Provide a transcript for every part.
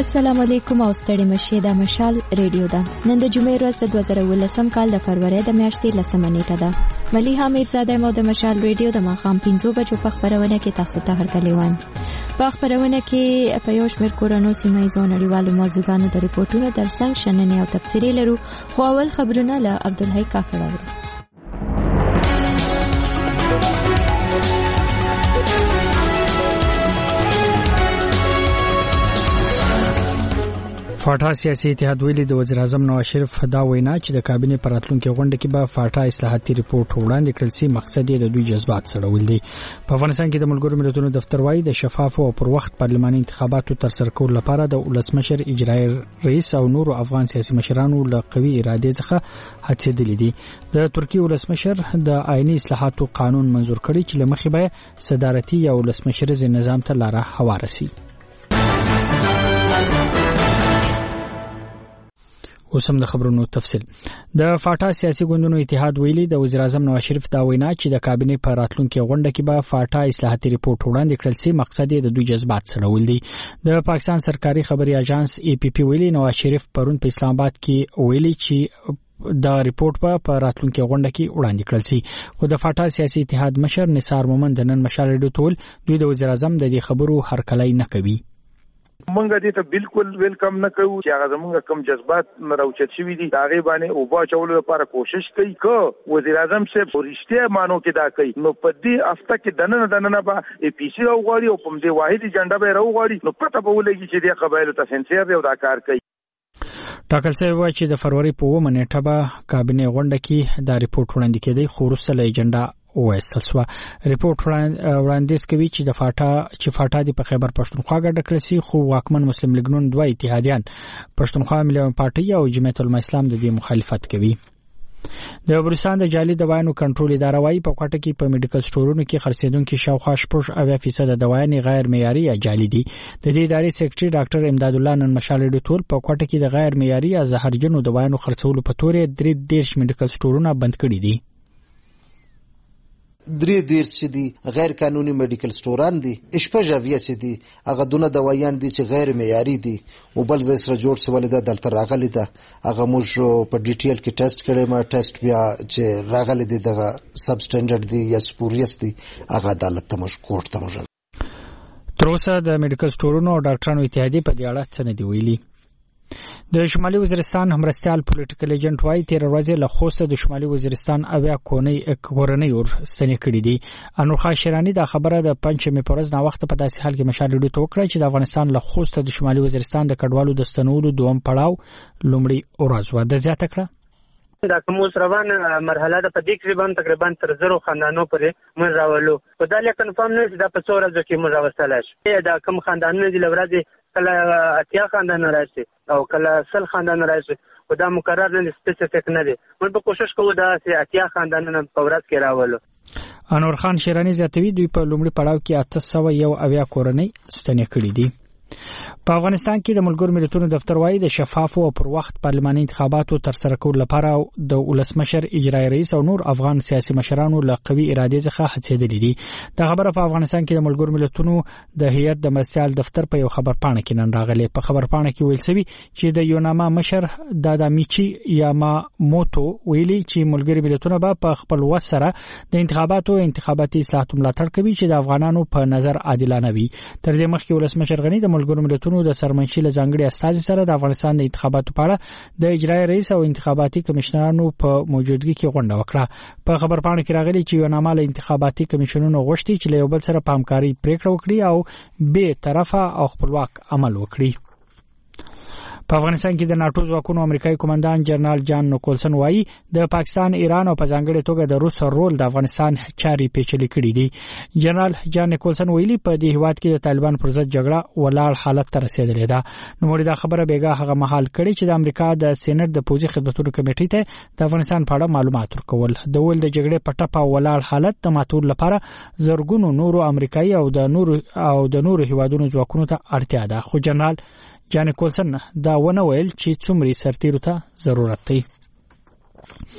السلام علیکم او ستړي مشه د مشال ریډیو ده. نن د جمعې ورځ د 2018 کال د فروری د میاشتې 10 نیټه ده. مليحه میرزاده مو د مشال ریډیو د ماښام 5 بجو په خبرونه کې تاسو ته هرکلیوان. په خبرونه کې په یو شمېر کورونو سیمه ایزو نړیوالو موضوعاتو د ریپورتونو ترڅنګ شننې او تفسیري لرو. خو اول خبرونه له عبدالحی کاکړ اورو. فاټا سیاسي اتحاد ویلي د وزیر اعظم نواز شریف دا وینا چې د کابینې پر راتلونکي غونډه کې به فاټا اصلاحاتي ریپورت وړاندې کړل شي مقصد یې د دوی جذبات سړول دي. په افغانستان کې د ملګرو ملتونو دفتر وايي د شفاف او پر وخت پارلماني انتخاباتو تر سره کولو لپاره د ولسمشر اجرایي رئیس او نورو افغان سیاسي مشرانو له قوي ارادې څخه هڅېدلي دي. د ترکیې ولسمشر د آئینی اصلاحاتو قانون منزور کړی چې لمخې به صدارتي یا ولسمشریز نظام ته لار هواره شي. اوسم د خبرونو تفصیل. د فاټا سیاسي ګوندونو اتحاد ویلي د وزیر اعظم نواز شریف دا وینا چې د کابینې پر راتلونکي غونډه کې به فاټا اصلاحاتي ریپورت وړاندې کړل شي مقصد یې د دوی جذبات سړول دي. د پاکستان سرکاري خبري اژانس APP ویلي نواز شریف پرون په اسلام آباد کې ویلي چې دا ریپورت په راتلونکي غونډه کې وړاندې کړل شي. خو د فاټا سیاسي اتحاد مشر نثار مومند نن مشال ریډیو ټول دوی د وزیر اعظم د دې خبرو هرکلی نه کوي. مونږ دې ته بالکل ویلکم نه کوو چې هغه زمونږ کم جذبات راوچت شوي دي هغه باندې او با چولو لپاره کوشش کوي که وزیر اعظم صاحب ورشته مانو کې دا کوي نو په دې هفته کې دنه به APC راوغواړي او په دې واحد ایجنډا به راوغواړي نو پته به ولګي چې دې قبایلو ته سنسیر دی او دا کار کوي. ټاکل شوی و چې د فروری په 9 نیټه به کابینې غونډه کې دا ریپورت وړاندې کېدی خو وروسته له ایجنډا وایستل شو. ریپورت وړاندیز کوي چې د فاټا د په خیبر پښتونخوا ګډه کړی شي خو واکمن مسلم لیګ نون دوه اتحادیان پښتونخوا ملي پارټي او جمعیت الاسلام د دې مخالفت کوي. د بروسان د جعلي دوايانو کنټرول اداره وايي په کوټه کې په میډیکل سټورونو کې خرڅېدونکو شاوخوا 80% د دوايانې غیر معیاري یا جعلي دي. د دې ادارې سیکریټري ډاکټر امداد الله نن مشال ډیټول په کوټه کې د غیر معیاري یا زهرجنو دوايانو خرڅولو په تور 3 میډیکل سټورونه بند کړي دي. 3 چې دي غیر قانوني میډیکل سټوران دي اشپژاویه چې دي هغه دونه دوايان دي چې غیر معیاري دي او بل ځای سره جوړ شوی دی دلته راغلی ده هغه موږ په ډیټیل کې ټیسټ کړی ما ټیسټ بیا چې راغلی دی دغه سب سټانډرډ دی یا سپوریس دی هغه عدالت ته موږ کوټ ته موږ تر اوسه د میډیکل سټورونو او ډاکټرانو اتحادیې په دې اړه څه نه دی ویلي. د شمالي وزیرستان همرستیال پولیټیکل ایجنټ وايي تیر ورځ له خوسته د شمالي وزیرستان اویا کورنۍ ورستنې کړې دي. انورخا شیرانی دا خبره د پنځمې پرز نا وخت په داسې حال کې مشال ډیټو وکړه چې د افغانستان له خوسته د شمالي وزیرستان د کډوالو د ستنولو دوم پړاو لومړی ورځ و د زیاته کړه. دا کوم روان مرحله د پدې تقریبا تر 0 خاندانو پورې موږ راولو په دا لیک کنفرم نه دا په څو ورځو کې موږ راوستل شي. دا کوم خاندانونه دي لورځي کله اتیا خاندان راځي او کله 100 خاندان راځي او دا مقرر نه سپیسیفیک نه دي. موږ به کوشش کوو دا اتیا خاندانونه په ورځ کې راولو. انور خان شیرانی زیاتوي دوی په لومړي پړاو کې 801 کورنۍ ستنې کړې دي. په افغانستان کې د ملګرو ملتونو دفتر وايي د شفاف او پر وخت پارلماني انتخاباتو تر سره کولو لپاره د ولسمشر اجرایي رئیس او نور افغان سیاسي مشرانو له قوي ارادې څخه هڅېدلي دي. دا خبره په افغانستان کې د ملګرو ملتونو د هیئت د مرستیال دفتر په یو خبرپاڼه کې نن راغلی. په خبرپاڼه کې ویل شوی چې د یوناما مشر دادا میچی یاما موتو ویلي چې ملګرو ملتونو به په خپل وس سره د انتخاباتي اصلاحاتو ملاتړ کوي چې د افغانانو په نظر عادلانه وي. تر دې مخکې ولسمشر غنی د ملګرو ملتونو د سرمنشي له ځانګړي استازي سره د افغانستان د انتخاباتو په اړه د اجرایي رئیس او انتخاباتي کمشنرانو په موجودګۍ کې غونډه وکړه. په خبرپاڼه کې راغلي چې یوناما له انتخاباتي کمشنونو غوښتي چې له یو بل سره په همکاري پریکړه وکړي او بې طرفه او خپلواک عمل وکړي. په افغانستان کې د ناتو ځواکونو امریکایي کمانډان جنرال جان نیکولسن وایي د پاکستان، ایران او په ځانګړي توګه د روس رول د افغانستان چاري پیچلې کړې دي. جنرال جان نیکولسن ویلي په دې هیواد کې د طالبان پر ضد جګړه ولاړ حالت ته رسیدلې ده. نو موږ دا خبره بیګه هغه مهال کړي چې د امریکا د سېنات د پوځي خدماتو کمیټې ته د افغانستان په اړه معلومات ورکول د ول د جګړې په ټپه ولاړ حالت د ماتول لپاره زرګونو نورو امریکایي او د نورو هیوادونو ځواکونو ته اړتیا ده. خو جنرال جان نیکولسن دا ونه ویل چې څومره سرتیرو ته ضرورت دی.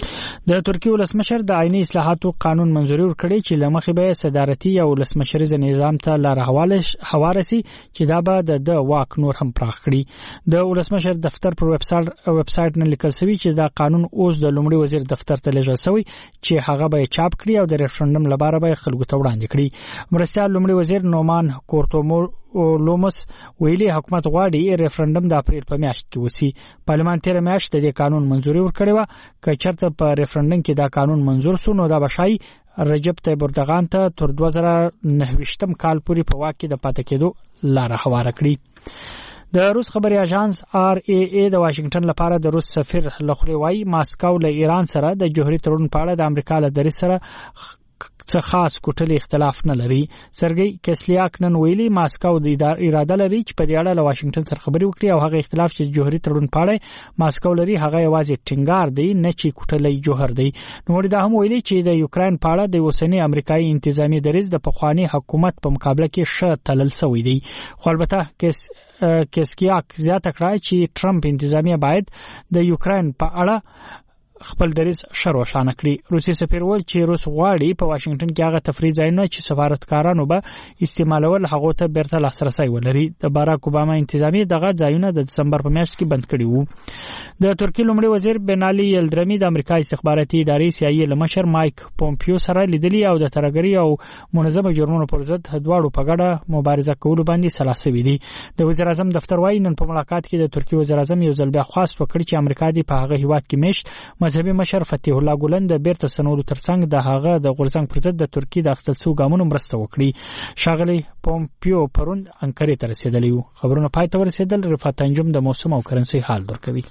د ترکیه ولسمشر د عیني اصلاحاتو قانون منزوري ورکړي چې لمخې به صدارتي او ولسمشریز نظام ته لار هوارسي چې دا به د واک نور هم پراخ کړي. د ولسمشر دفتر پر ویب سټ نه لیکل شوی چې دا قانون اوس د لومړي وزیر دفتر ته لیږل شوی چې هغه به چاپ کړي او د ریفرندم لپاره به خلکو ته وړاندې کړي. مرستیال لومړي وزیر نومان کورتولوموس ویلي حکومت غواړي ریفرندم د اپریل په میاشت کې وسی. پارلمان تیر میاشت د قانون منزوري ورکړې و چې چرته په ریفرندم کې دا قانون منزور شو نو دا بشای رجب طیب اردوغان ته تر 2029 کال پورې په واک کې د پاتې کېدو لار هواره کړي. د روس خبري اژانس RIA د واشنگټن لپاره د روس سفیر لخوا وايي ماسکو له ایران سره د جوهري تړون په اړه د امریکا له دریځ سره څه خاص کوټلي اختلاف نه لري. سرګي کسلیاک نن ویلي ماسکو د اراده لري چې په دې اړه له واشنگټن سره خبري وکړي او هغه اختلاف چې جوهري تړون په اړه ماسکو لري هغه یوازې ټینګار دی نه چې کوټلي جوهر دی. نو دا هم ویلي چې د یوکرين په اړه د اوسنی امریکایي انتظامی دریځ د پخوانی حکومت په مقابله کې ښه تلل شوی دی. خو البته کسکیاک زیاته کړه چې ټرمپ انتظامیه باید د یوکرين په اړه خپل دریځ شروشانه کړي. روسي سفیر ول چې روس غواړي په واشنگټن کې هغه تفریح ځایونه چې سفارتکارانو به استعمالول هغه ته بیرته لاسرسي ولري. د باراک اوباما انتظامی دغه ځایونه د دسمبر په میاشت کې بند کړي وو. د ترکیه لومړي وزیر بنالي یلدرمی د امریکا استخباراتي ادارې CIA لمشر مایک پومپیو سره لیدلي او د ترګری او منظمه جرمونو پر ضد دواړو په ګډه مبارزه کولو باندې سلا شوي دي. د وزیر اعظم دفتر وايي نن په ملاقات کې د ترکیه وزیر اعظم یو ځل بیا خواست وکړ چې امریکا دی په هغه هیواد کې مشت مذهبي مشر فتح الله ګولن د بیرته سنولو ترڅنګ د هغه د غورځنګ پر ضد د ترکیه د اخیستل شوو ګامونو مرسته وکړي. ښاغلي پومپیو پرون انکارې ته رسیدلی وو. خبرونه پای ته ورسېدل. رفعت انجم د موسم او کرنسي حال درکوي.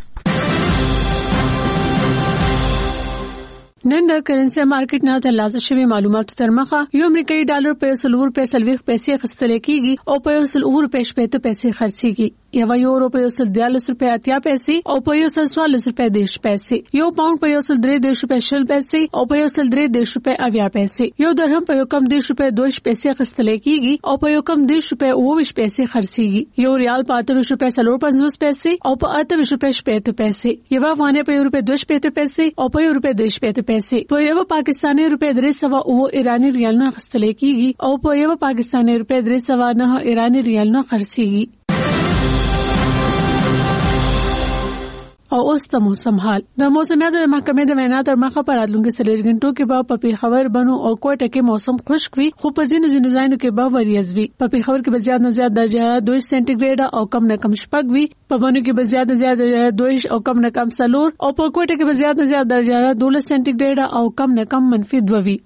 نن د کرنسي مارکیټ نه ترلاسه شوی معلوماتو تر مخه یو امریکایي ډالر په 140 پیسې خرڅل کیږي او په 140 پیسې خرڅيږي. یو یورو په 142.80 پیسې او په 144.10 پیسې. یو پاوند په 103.10 پیسې او په 103.80 پیسې. یو درهم په 1.10 پیسې خرڅل کیږي او په 1.20 پیسې خرڅيږي. یو ریال په 8.50 پیسې او په 8.50 پیسې. یو افغاني په 1.2 پیسې او په 1.10 پیسې. په یو پاکستاني روپے 309 ایرانی ریال نه خرڅل کیږي او په یو پاکستاني روپے 309 ایرانی ریال نه خرڅيږي. او اوس د موسم حال. د موسمیاتو د محکمې د وینا تر مخه پر راتلونکي 3 غنټو کې به په پیښور بنو او کوټه کې موسم خشک وي خو په ځینو ځایونو کې به وریځ وي. په پیښور کې به زیات نه زیات درجه 2 سانتي ګریډ او کم نه کم 6 وي. په بنو کې به زیات نه زیات 2 او کم نه کم 4 او په کوټه کې به زیات نه زیات درجه 2 سانتي ګریډ او کم نه کم -2 وي.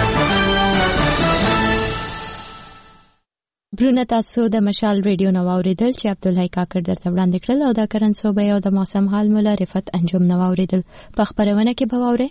برونه تاسو د مشال ریډیو نو اوریدل چې عبدالحی کاکړ درته وړاندې کړل او د کرنسو به او د موسم حال مولا رفعت انجم نو اوریدل. په خبرونه کې به وره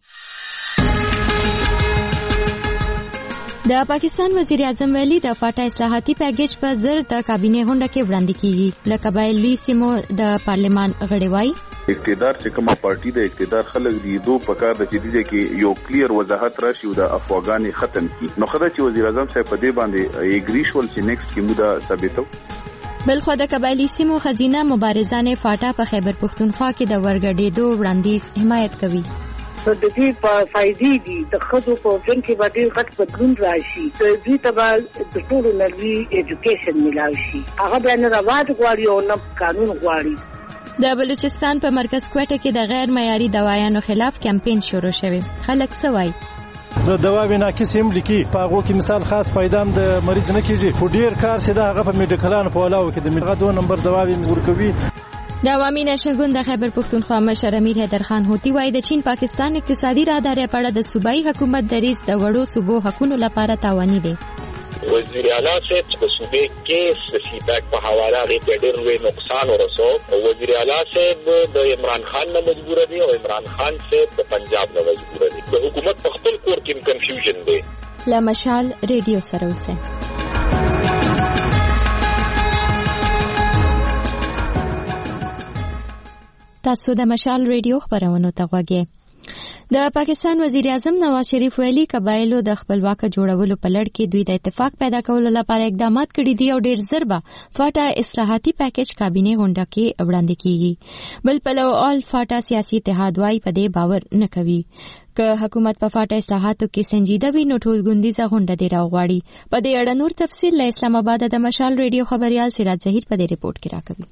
د پاکستان وزیر اعظم ویلي د فاټا اصلاحاتي پیکیج په زر د کابینه غونډه کې وړاندې کیږي. لکه بایلي سیمو د پارلمان غړي وایي اقتدار چې کومه پارټي د اقتدار خلک دي دوه په کار د جديده کې یو کلیر وضاحت راشي او د افغاني ختم کی. نو خدای چې وزیر اعظم صاحب په دې باندې ایګریشول چې نیکسټ کې مودا ثابتو. بلخو د قبایلی سیمو خزینه مبارزان فاټا په خیبر پختونخوا کې د ورګډېدو وړاندیز حمایت کوي. د دې په فائدې دي د خدو په ژوند کې باندې غټ بدلون راشي. د دې تبع د ټول نړۍ ایجوکیشن ملای شي. هغه بیان راوړل غواړي او نه قانون غواړي. د بلوچستان په مرکز کوټه کې د غیر معیاري دوايانو خلاف کمپاین شروع شوی. خلک سوای د دواوی ناقص هم لیکي په هغه کې مثال خاص پیدام د مریض نه کیږي. خو ډیر کار سي دا هغه په میډیکلانو په علاوه کې د میډیکل 2 نمبر دواوی ورکوي. د عوامي نشنګون د خیبر پختونخوا مشر امیر حیدر خان هوتی وایي د چین پاکستان اقتصادي راهداري په اړه د صوبایي حکومت دریځ د وړو صوبو حقوقو لپاره تاواني دی. وزیر اعلی صاحب د صوبې کې د فیډبیک په حواله غي ډېر لوی نقصان ورسو. وزیر اعلی صاحب د عمران خان نه مجبور دي او عمران خان صاحب د پنجاب نه مجبور دي. د حکومت په خپل کور کې کنفیوژن دی. لا مشال ریډیو سره اوسه. تاسو د مشال ریډیو خبرونه ته غوږی. د پاکستان وزیر اعظم نواز شریف ویلي قبایلو د خپلواک جوړولو په لړ کې دوی د اتفاق پیدا کولو لپاره اقدامات کړي دي او ډیر زر به فاټا اصلاحاتي پیکج کابینه غونډه کې وړاندې کیږي. بل پلو آل فاټا سیاسي اتحاد وايي په دې باور نه کوي که حکومت په فاټا اصلاحاتو کې سنجیده وي نو ټول غونډیزه غونډه دی راغواړي. په دې اړه نور تفصیل له اسلام آباد د مشال ریډیو خبريال سراج ظهیر په دې ریپورت کې راکوي.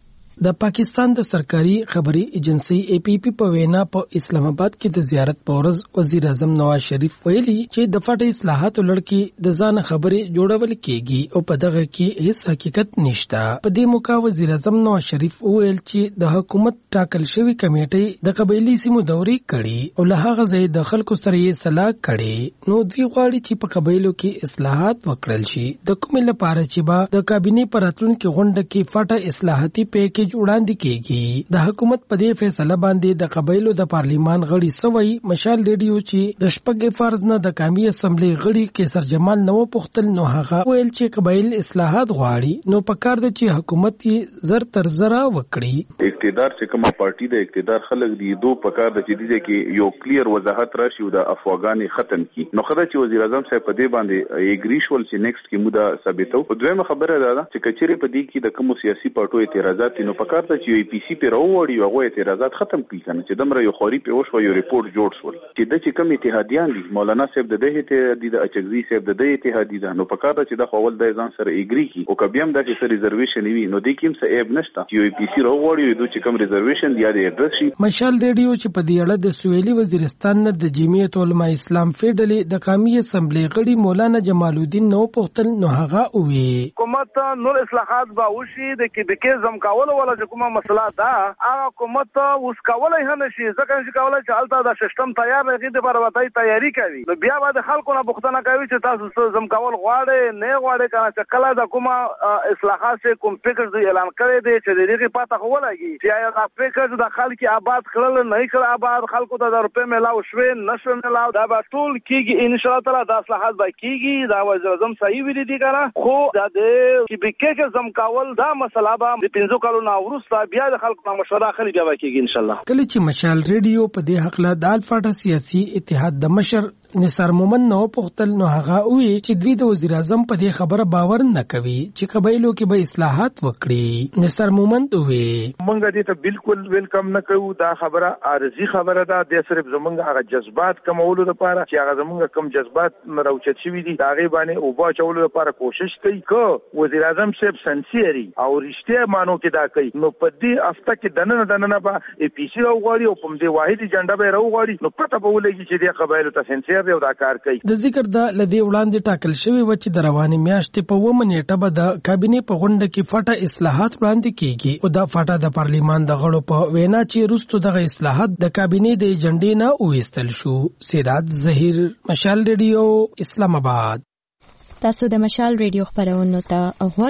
د پاکستان د سرکاري خبري ایجنسی اے پی پی په وینا په اسلام آباد کې د زیارت په ورځ وزیر اعظم نواز شریف ویلي چې د فاټا اصلاحاتو لړ کې د ځان خبري جوړول کېږي او په دغه کې هیڅ حقیقت نشته. په دې موقع وزیر اعظم نواز شریف ویل چې د حکومت ټاکل شوی کمیټې د قبایلی سیمو دورې کړي او له هغه ځای د خلکو سره یې صلاح کړي نو دوی غواړي چې په قبایلو کې اصلاحات وکړل شي. د کومې لپاره چې با د کابینه پر راتلونکي غونډه کې فاټا اصلاحاتي پیکج وړاندې کېږي. د حکومت په دې فیصله باندې د قبایلو د پارلیمان غړي سوي مشال ریډیو چې د شپږ فرض نه د قومي اسمبلی غړي کیسر جمال نو پختل نو هغه ویل چې قبایل اصلاحات غواړي نو پکار د چې حکومت یې زر تر زرا وکړي. اقتدار چې کومه پارټي د اقتدار خلک دي دو پکار د چې دي کې یو کلیر وضاحت راشي او د افواګانی ختم کی. نو خدای چې وزیر اعظم صاحب په دې باندې اګریشول چې نیکسټ کې مودا ثابتو. دویمه خبره ده چې کچېره په دې کې د کوم سیاسي پارټو اعتراضات نو پکار ته چې پی سی په راوړي او هغه اعتراضات ختم کړي کنه چې دمره یو خوري په وشو یو ریپورت جوړ شول چې د چې کوم اتحادیان دي مولانا صاحب د دې اتحادیه د اچګزي صاحب د دې اتحادیه نو پکار ته چې د خپل د ځان سره اګری کی او کبي هم د چې ریزرویشن وي نو د کوم څه ایب نشته چې پی سی راوړي د چې کوم ریزرویشن دی د ایډرس شي. مشال ریډیو چې په دې اړه د سویلي وزیرستان نه د جمعیت علماء اسلام فیډلې د قومي اسمبلی غړي مولانا جمال الدین نو پختل نو هغه وی حکومت نور اصلاحات به وشي د کې زم کول ولا کومه مسله دا حکومت اوس کولای هم نشي ځکه چې کولای چې الته دا سیستم تیار لري د پرواتای تیاری کوي نو بیا به خلکو نه پوښتنه کوي چې تاسو زم کول غواړئ نه غواړئ کنه چې کله دا کومه اصلاحات سے کوم پیکج اعلان کړی دی چې دغه پاته هولایي چې دا پیکج د خلکو آباد کړل نه کړل آباد خلکو ته د روپې ملاو شوې نشو ملاو دا به ټول کیږي ان شاء الله تعالی دا اصلاحات به کیږي دا وزیر اعظم صحیح ویلي دي کنه خو دا د کې پیکج زم کول دا مسله به د 5 کلونو وروسته بیا د خلکو مشوره اخلي بیا کېږي ان شاء الله. کله چې مشال ریډیو په دې حق له د الفاټا سیاسي اتحاد د مشر نثار مومن نو پختل نو هغه وی چې دوی د وزیر اعظم په دې خبره باور نه کوي چې قبایلو کې به اصلاحات وکړي. نثار مومن وی مونږ دې ته بالکل ویلکم نه کوو دا خبره عارضی خبره ده د صرف زمونږ هغه جذبات کمولو لپاره چې هغه زمونږ کم جذبات مروچت شوی دي دا غي باندې او با چولو لپاره کوشش کوي که وزیر اعظم صاحب سنسيري او رښتیا مانو کې دا کوي نو په دې هفته کې دنه به پی سی راوغړي او په دې واحد ایجنډا به راوغړي نو پته به ولګي چې د قبایلو ته سنسير دی او دا کار کوي. د ذکر د لدی وړاندې ټاکل شوی و چې د رواني میاشتې په 1 نیټه به د کابینه په غونډه کې فاټا اصلاحات وړاندې کیږي او دا فاټا د پارلیمان د غړو په وینا چې روستو دغه اصلاحات د کابینه د ایجنډې نه وېستل شو. سراج ظهیر مشال ریډیو اسلام آباد. تاسو د مشال ریډیو خبرونو ته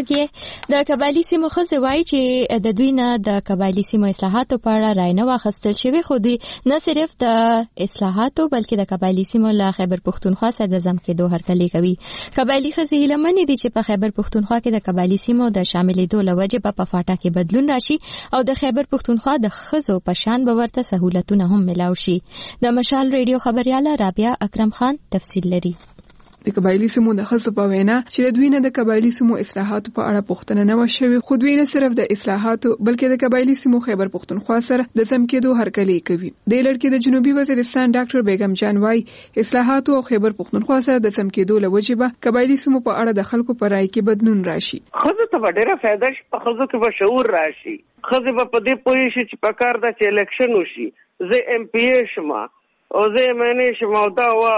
غوږی د قبایلی سیمو خزه وایي چې د دوی نه د قبایلی سیمو اصلاحاتو په اړه رائے نه واخیستل شوی خو دوی نه صرف د اصلاحاتو بلکې د قبایلی سیمو له خیبر پښتونخوا سره د ځم کېدو هرکلی کوي. قبایلی خزه هیله مني دي چې په خیبر پښتونخوا کې د قبایلی سیمو د شاملېدو لوجه په فاټا کې بدلون راشي او د خیبر پښتونخوا د خزو په شان به ورته سہولتونه هم ملاوي شي. د مشال ریډیو خبرياله رابعه اکرم خان تفصیل لري. د قبایلی سیمو د خلکو په وینا چې د دوی نه د قبایلی سیمو اصلاحاتو په اړه پوښتنه نه وشوي خو دوی نه صرف د اصلاحاتو بلکې د قبایلی سیمو خیبر پښتونخوا سره د ځم کېدو هرکلی کوي. د لړکې د جنوبي وزیرستان ډاکټر بیگم جان وايي اصلاحاتو او خیبر پښتونخوا سره د ځم کېدو لوجه به قبایلی سیمو په اړه د خلکو په رائے کې بدلون راشي. خزه ته ډیره فائدہ شي په خزو کې به شعور راشي خزه په دې پوي شي چې په کار د الیکشن وشي زه ام پی ای شمه او زه معنی شمه دا وا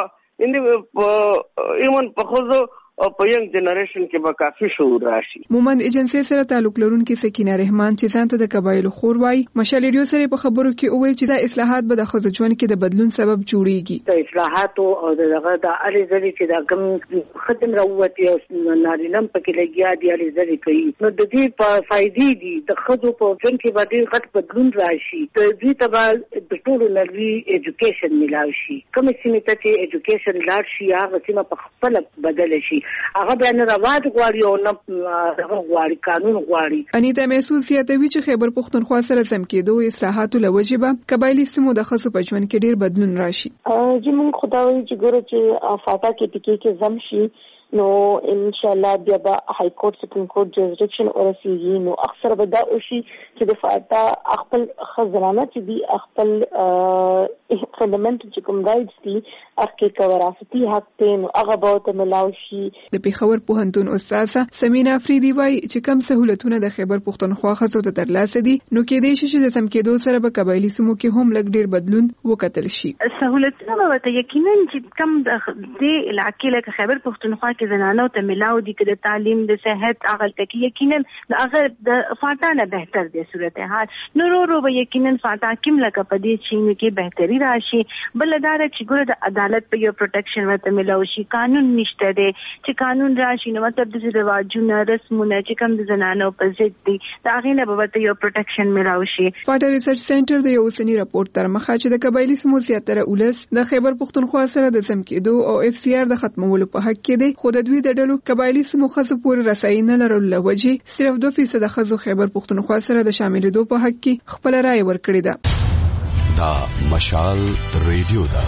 ایمن په خوځو او په ینګ جنریشن کې به کافي شعور راشي. مومند ایجنسی سره تعلق لرونکي سکینه رحمان چې ځان ته د قبایلو خور وای مشال ریډیو سره په خبرو کې وویل چې دا اصلاحات به د خزو ژوند کې د بدلون سبب جوړيږي. د اصلاحات او دغه د اړې ځلې چې دا کوم ختم راووتي او نارینم پکې لګیا دي اړې ځلې کوي نو د دې په فائدې دي د خزو په ژوند کې باندې غټ بدلون راشي د دې تبع د ټولو نړۍ ایجوکیشن ملاوي شي کوم چې ته چې ایجوکیشن لاړ شي هغه سیمه په خپل بدل شي هغه بیا نه رواد غواړي او نه غواړي قانون غواړي. انیتا محسوس یادوي چې خیبر پښتونخوا سره سم کېدو اصلاحاتو لوجه به قبایلی سیمو د خصو په ژوند کې ډیر بدلون راشي. چې موږ خدای چې ګوره چې فاتا کې ټکی کې زم شي نو ان شاء الله بیا به های کورټ سپریم کورټ جوریسډکشن ورسیږي نو اکثر به دا وشي چې د فاتا خپل خزانه چې دی خپل فندامنټل چې کوم رائټس دي هغه کې وراثتي حق ته نو هغه به ته ملاوي شي. د پیښور پوهنتون استاده سمینا افریدی وایي چې کم سہولتونه د خیبر پښتونخوا خزو ته ترلاسه دي نو کې دې شي چې د سم کېدو سره به قبایلی سیمو کې هم لږ ډیر بدلون وکتل شي. سہولتونه به یقینا چې کم د علاقې لکه خیبر پښتونخوا کې زنانو ته ملاو دي کې د تعلیم د صحت هغه ته یقینا هغه د فاتا نه بهتر دي صورتحال نورو به یقینا فاتا کوم لکه په دې چې کې بهتري راشي. بل دا چې ګوره د عدالت په یو پروټیکشن ورته ملاوي شي قانون نشته دی چې قانون راشي نو مطلب د رواجونو رسمونه چې کوم د زنانو په ضد دي دا غینه به ورته یو پروټیکشن ملاوي شي. فاتا ریسرچ سنټر د یو سنی راپورټ تر مخه چې د قبایلی سیمو زیاتره اولس د خیبر پښتونخوا سره د سم کېدو او اف سی آر د ختمولو په حق کې دي خو د دوی د ډلو قبایلی سیمو خزو پورې رسایي نه لرلو لوجه صرف 2% خزو خیبر پښتونخوا سره د شاملېدو په حق کې خپل رائے ورکړی ده. دا مشال ریډیو دا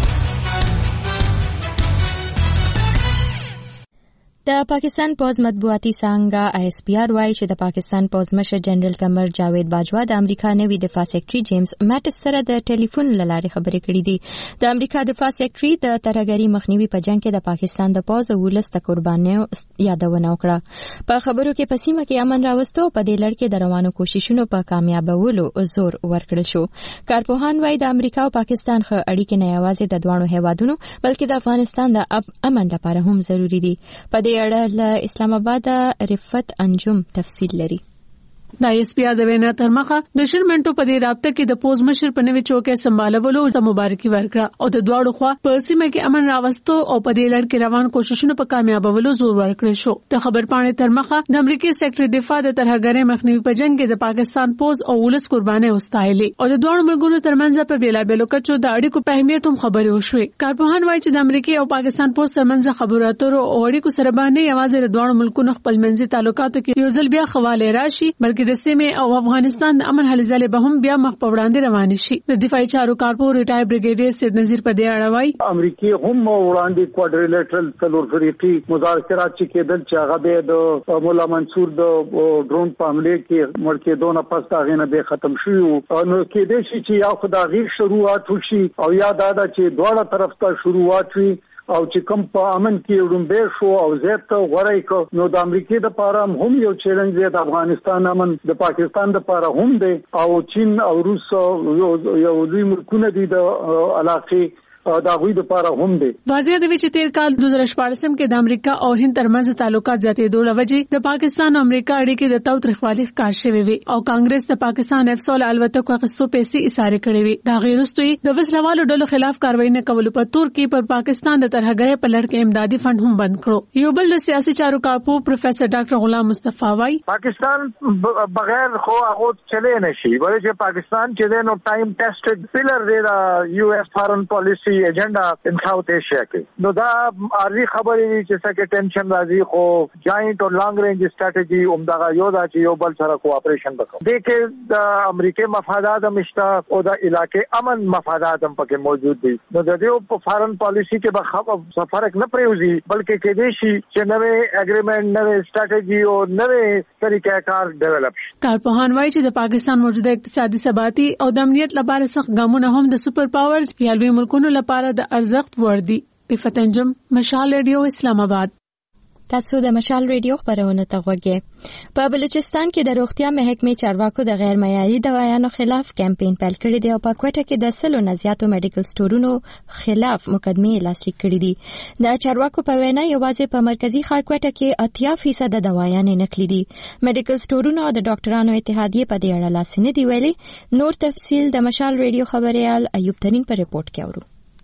د پاکستان پوز مطبوعاتي څانګه آی اس پی آر وايي چې د پاکستان پوز مشر جنرال قمر جاوید باجوا د امریکا نوي دفاع سیکرټري جیمز ماټس سره د ټلیفون لارې خبرې کړې دي. د امریکا دفاع سیکرټري د ترهګرۍ مخنیوي په جنگ کې د پاکستان د پوز ولست قربانیو یادونه وکړه. په خبرو کې په سیمه کې امن راوستو په دې لړ کې د روانو کوششونو په کامیابولو زور ورکړل شو. کارپوهان وايي د امریکا او پاکستان خو اړیکې نه یوازې د دوانو هیوادونو بلکې د افغانستان د امن لپاره هم ضروری دي. په اړه اسلام آباد رفت انجم تفصیل لري. د ایس پی آر د وینا تر مخه د شرمنټو په دې رابطه کې د پوز مشر په نوې چوکۍ سمبالولو د مبارکي ورکړه او د دواړو خوا په سیمه کې امن راوستو او په دې لړ کې روان کوششونو په کامیابولو زور ورکړل شو. د خبر پاڼې تر مخه د امریکای سیکرټري دفاع د ترهګرۍ مخنیوي په جنگ کې د پاکستان پوز او ولس قرباني واستایلي او د دواړو ملګرو ترمنځ په بیلابېلو کچو د اړیکو په اهمیت هم خبرې وشوي. کارپوهان وايي چې د امریکای او پاکستان پوز ترمنځ خبرو اترو او اړیکو سره باندې یوازې د دواړو ملکونو خپل منځي تعلقاتو کې یو ځل بیا خواله راشي بلکې د سیمه او افغانستان د امن هلې ځلې به هم بیا مخ په وړاندې روان شي. د دفاعي چارو کارپور ریټایر بریګیډیر سید نذیر په دې اړه وايي امریکای هم وړاندې کوادریلیټرل څلور فریقي مذاکرات چې کېدل چې هغه به د مولا منصور د ډرون په حمله کې مړ کېدو نه پس هغه نه به ختم شي نو کېدې شي چې یا خدای شروعات وشي او یا دا چې دواړه طرف ته شروعات وي او چې کوم په امن کې وړاندې شو او زیات غوړای کو نو د امریکای د پاره هم یو چیلنج دی. د افغانستان امن د پاکستان د پاره هم دی او چین او روس یو لوی ملکونه دي د علاقې دا غوي د پاره هم دی. واضح دی چې تیر کال 2014 کې د امریکا او هند ترمنځ تعلقات زیاتېدو لوجه د پاکستان او امریکا اړیکې د تاوتریخوالي ښکار شوې وي او کانګرس د پاکستان افسول الوتکو غوښتو پیسې ایثار کړې وي. دا غیرستوي د وسلوالو ډلو خلاف کاروایی نه کولو په تور کې پر پاکستان د ترهګرۍ په لړ کې امدادي فند هم بند کړو. یو بل د سیاسي چارو کارپور پروفیسور ډاکټر غلام مصطفی وايي پاکستان بغیر خو هغه چلے نشي ولې چې پاکستان چې نو ټایم ټیسټډ پلر دی د یو ایس فارن پالیسی ایجنډا ان ساوث ایشیا کې نو دا ارزي خبرې دي چې څنګه ټینشن راځي خو جاینټ او لانګ رینج سټریټجی عمدغه یو دا چې یو بل سره کوآپریشن وکړي د کې د امریکای مفادات مشته او د علاقې امن مفادات هم پکې موجود دي نو د دې په فارن پالیسی کې به فرق نه پریوزي بلکې کې دي چې نوې اګریمنت نوې سټریټجی او نوې طریقې کار ډیولپ شي. کارپوهان وايي چې د پاکستان موجوده اقتصادي ثباتي او د امنیت لپاره سخت ګامونه هم د سپر پاورز یا لوی ملکونو لپاره د ارزښت وړ دي. رفت انجم مشال ریډیو اسلام آباد. تاسو د مشال ریډیو خبرونه ته غوږی. په بلوچستان کې د روغتیا محکمې چارواکو د غیر معیاري دوايانو خلاف کمپاین پیل کړی دی او په کوټه کې د 100 نه زیاتو میډیکل سٹورونو خلاف مقدمې لاسلیک کړې دي. د چارواکو په وینا یوازې په مرکزی ښار کوټه کې 80% د دوايانې نقلي دي. میډیکل سٹورونو او د ډاکټرانو اتحادیه په دې اړه لاس نه دی ویلي. نور تفصیل د مشال ریډیو خبريال ایوب ترين په ریپورت کې اورو.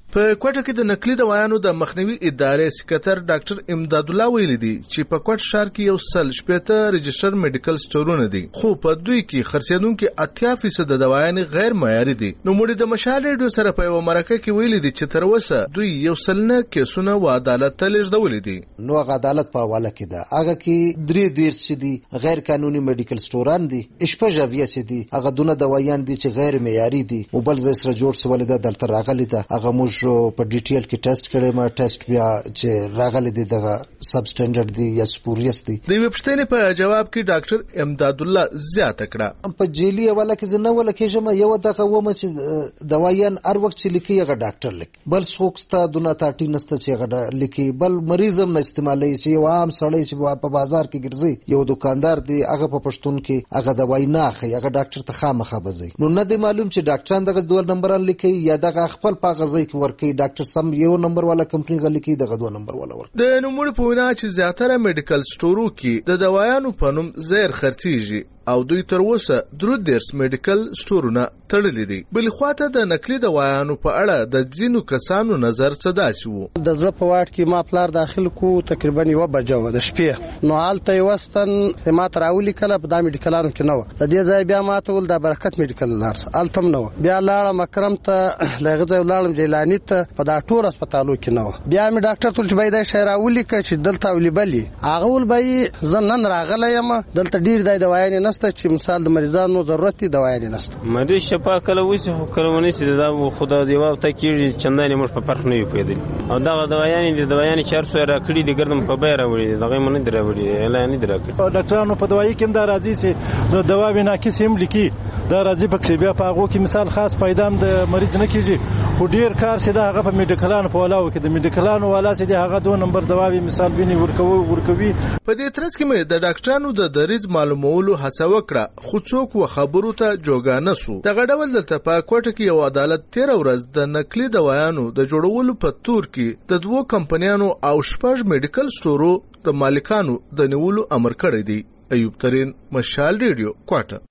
په کوټه کې د نقلي دوايانو د مخنیوي ادارې سکرټر ډاکټر امداد الله ویلي دي چې په کوټ ښار کې یو سل شپېته رجستر میډیکل سٹورونه دي خو په دوی کې خرڅېدونکو 80% د دوايانې غیر معیاري دي. نو موږ د مشال ریډیو سره په یو مرکه کې ویلي دي چې تر اوسه دوی یو سلنه کیسونه و عدالت ته لیږدولي دي. نو عدالت په حواله کې ده هغه کې 3 چې دي غیر قانوني میډیکل سٹوران دي شپږ چې دي هغه دونه دوايان دي چې غیر معیاري دي او بل ځای سره جوړ سوال ده دلته راغلي ده هغه موږ په ډیټیل کې ټیسټ کړي ما ټیسټ بیا چې راغلي دي دغه سب سټانډرډ دی یا سپوریس دی. د ویبپښتنې په جواب کې ډاکټر امداد الله زیاته کړه په جیلی حواله کې زنه ولا کېجما یو دغه ومه چې دوايان هر وخت چې لیکي هغه ډاکټر لیک بل څوکستا دونه تاټی نسته چې هغه لیکي بل مریض هم نه استعمالوي چې یو عام سړی چې په بازار کې ګرځي یو دکاندار دی هغه په پښتون کې هغه دوايي نه اخلي هغه ډاکټر ته خامخا بځي نو نه دی معلوم چې ډاکټران دغه 2 نمبر لیکي یا دغه خپل په غزي کې ورکي ډاکټر سم یو نمبر والا کمپنی غلي کې دغه 2 نمبر والا ورکي. د نوموړي په وینا چې زیاتره میډیکل سٹورو کې د دوايانو په نوم زیر خرڅيږي او دوی تر اوسه 3 میډیکل سٹورونه تړلي دي. بل خواته د نقلي دوايانو په اړه د ځینو کسانو نظر څه داسي وو. د زړه په واټ کې ما پلار داخل کو تقریبا 1 بجو د شپې نو حالت وستن ما تراولي کله په د میډیکلانو کې نو د دې ځای بیا ما ته ول د برکت میډیکل لارس التم نو بیا لاړم مکرم ته لغه ځای لاړم جیلانی ته په دا ټول هسپتالو کې نو بیا می ډاکټر تل چې باید شراولي کې چې دلته ولي بلی هغه ول به زنن راغله یم دلته ډیر د دوايان نسته چې مثال د مریضانو ضرورت دي دوايان نسته مریض شفا کله وسی کله ونی چې دا خدا دی واو ته کې چندانې مر په فرق نه وي پیدل او دا دوايان دي دوايان 400 را کړی دي ګردم په بیره وړي دغه من نه دراوړي اعلان نه دراکړي ډاکټرانو په دوايي کې دا راځي چې نو دوا به ناقص هم لیکي دا راځي په کې بیا په هغه کې مثال خاص پیدام د مریض نه کیږي خو ډیر کار سي دا هغه په میډیکلانو په ولاو کې د میډیکلانو والا سي هغه 2 نمبر دواوی مثال بینی ورکوي. په دې ترڅ کې مې د ډاکټرانو د دریز معلومولو هڅه وکړه خو څوک و خبرو ته جوګا نه سو. دغه ډول دلته په کوټه کې یو عدالت 13 ورځ د نقلي دوايانو د جوړولو په تور کې د 2 کمپنیانو او 6 میډیکل سٹورو د مالکانو د نیولو امر کړی دی. ایوب ترين مشال ریډیو کوټه.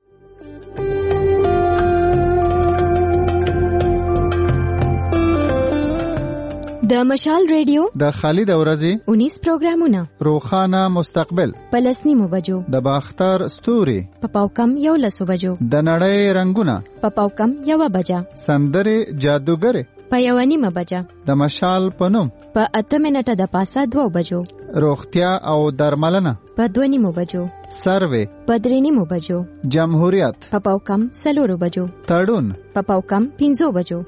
د مشال ریډیو د خالد اورزي 19 پروګرامونه روخانه مستقبل پلسنی مبجو د باختر ستوري په پاوکم یو لسو بجو د نړۍ رنگونه په پاوکم یو بجا سندره جادوګر په یو نیمه بجا د مشال پنوم په 8 منټه د پاسه 2 بجو روغتیا او درملنه په 2 نیمه بجو سروې په 3 نیمه بجو جمهوریت په پاوکم 4 بجو تړون په پاوکم 5 بجو.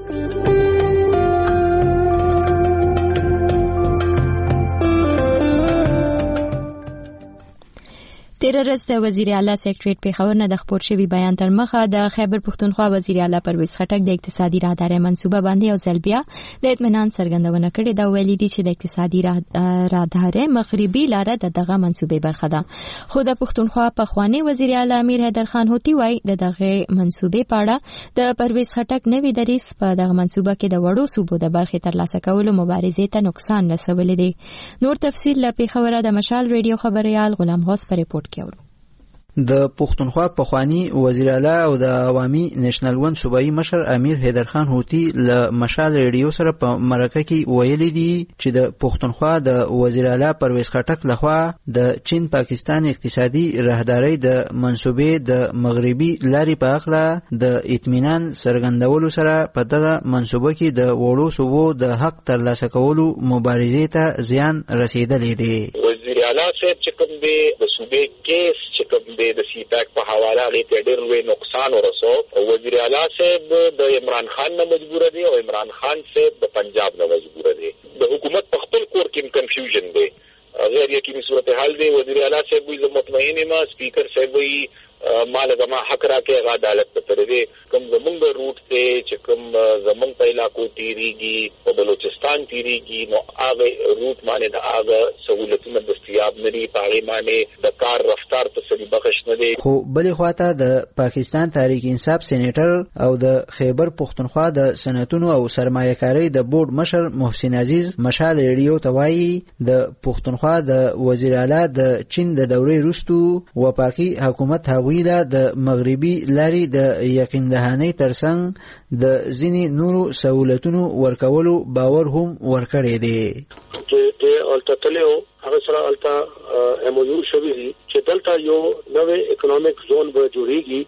تیر ورځ د وزیر اعلی سیکریټریټ پیښور نه د خبر شوی بیان تر مخه د خیبر پښتونخوا وزیر اعلی پرویز خټک د اقتصادي راهدارۍ منصوبه باندې او ځلبیا د اطمینان څرګندونه کړې دا ویلي دي چې د اقتصادي راهدارۍ مغربي لار دغه منصوبه برخه ده. خو د پښتونخوا په خوانی وزیر اعلی امیر حیدر خان هوتی وای دغه منصوبه پاړه د پرویز خټک نوې دریس په دغه منصوبه کې د وړو صوبو د برخې ترلاسه کولو مبارزې ته نقصان رسولې دي. نور تفصیل له پیښور د مشال ریډیو خبريال غلام غوث پر ریپورت د پښتونخوا پخوانی وزیر اعلی او د عوامي نېشنل ون صوبایي مشر امیر حیدر خان هوتی له مشال ریډیو سره په مرکه کې ویلي دي چې د پښتونخوا د وزیر اعلی پرویز خټک لخوا د چین پاکستان اقتصادي راهدارۍ د منصوبې د مغربي لارې په اړه د اطمینان څرګندولو سره په دغه منصوبه کې د وړو صوبو د حق ترلاسه کولو مبارزې ته زیان رسیدلی دی. وزیر اعلی صاحب چې کوم دی د صوبې کیس چې کوم دی د سی پیک په حواله غي ډېر لوی نقصان ورسو او وزیر اعلی صاحب د عمران خان نه مجبور دی او عمران خان صاحب د پنجاب نه مجبور دی. د حکومت په خپل کور کې کنفیوژن دی غیر یقیني صورتحال دی. وزیر اعلی صاحب وی زه مطمئن یم سپیکر صاحب وی مال زما حق راکې عدالت ته تر دې کوم زمونږ روټ ته چې کوم زمونږ په علاقو تیریږي په بلوچستان بلوچستان تیریږي نو هغه روټ باندې د هغه سہولتونه دستیاب نه دي، په هغه باندې د کار رفتار تسلی بخش نه دي. خو بلې خواته د پاکستان تحریک انصاف سېنیټر او د خیبر پختونخوا د صنعتونو او سرمایه‌کارۍ د بورډ مشر محسن عزیز مشال ریډیو ته وایي د پختونخوا د وزیر اعلی د چین د دورې وروسته وفاقي حکومت هغوی له د مغربي لارې د یقین دهانۍ ترڅنګ د ځینې نورو سہولتونو ورکولو باور هم ورکړی دی. چې التتلو هغه سره التا امویو شوی چې دلته یو نوې اکونومیک زون به جوړیږي،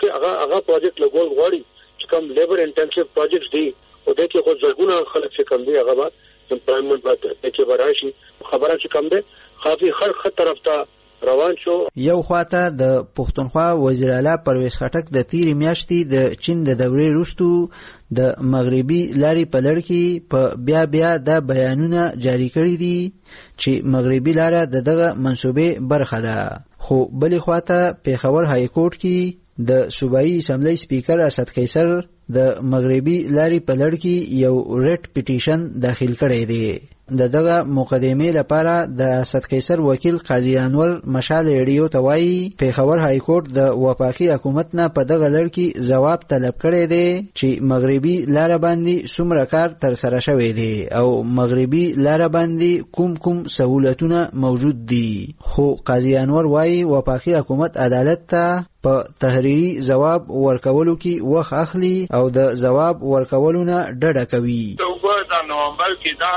هغه پروجیکټ لګول غواړي چې کوم لیبر انټنسیو پروجیکټس دي او د کې خو ځګونه خلک چې کم دي هغه به امپلایمنت باندې کې براشي خبره چې کم ده کافي خلک طرف ته روان شو. یو خواته د پښتونخوا وزیر اعلی پرویز خټک د تیر میاشتې د چین د دورې وروسته د مغربي لارې په لړ کې په بیا د بیانونه جاری کړي دي چې مغربي لاره دغه منسوبې برخه ده. خو بلې خواته پیښور های کورټ کې د صوبایي اسمبلی سپیکر اسد قیصر د مغربي لارې په لړ کې یو ریټ پټیشن داخل کړی دی. دغه مقدمې لپاره د اسد قیصر وکیل قاضي انور مشال ریډیو ته وایي پیښور های کورټ د وفاقي حکومت نه په دغه لړ کې ځواب طلب کړی دی چې مغربي لار باندې څومره کار تر سره شوی دی او مغربي لار باندې کوم سہولتونه موجود دي. خو قاضي انور وایي وفاقي حکومت عدالت ته په تحریری جواب ورکولو کې وخت اخلي او د جواب ورکولو نه ډډه کوي. د نومبر کې دا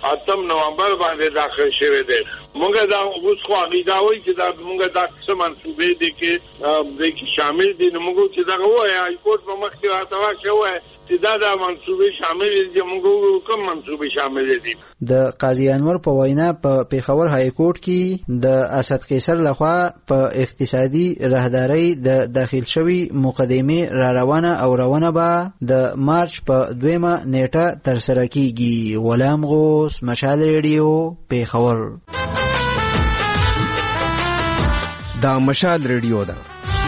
8 نومبر باندې داخل شوه دی. موږ دا اوس خو عقیده وایي چې دا موږ دا څه منسوبې دي کې شامل دي. موږ چې دا وایي های کورټ په مخ کې راځي شوی چې دا منسوبې شامل دي، موږ کوم منسوبې شامل دي. د قاضي انور په وینا په پیښور های کورټ کې د اسد قیصر لخوا په اقتصادي راهدارۍ د داخل شوی مقدمې را روانه او روانه به د مارچ په 2 نیټه تر سره کیږي. غلام غوث مشال ریډیو پیښور. دا مشال ریډیو ده.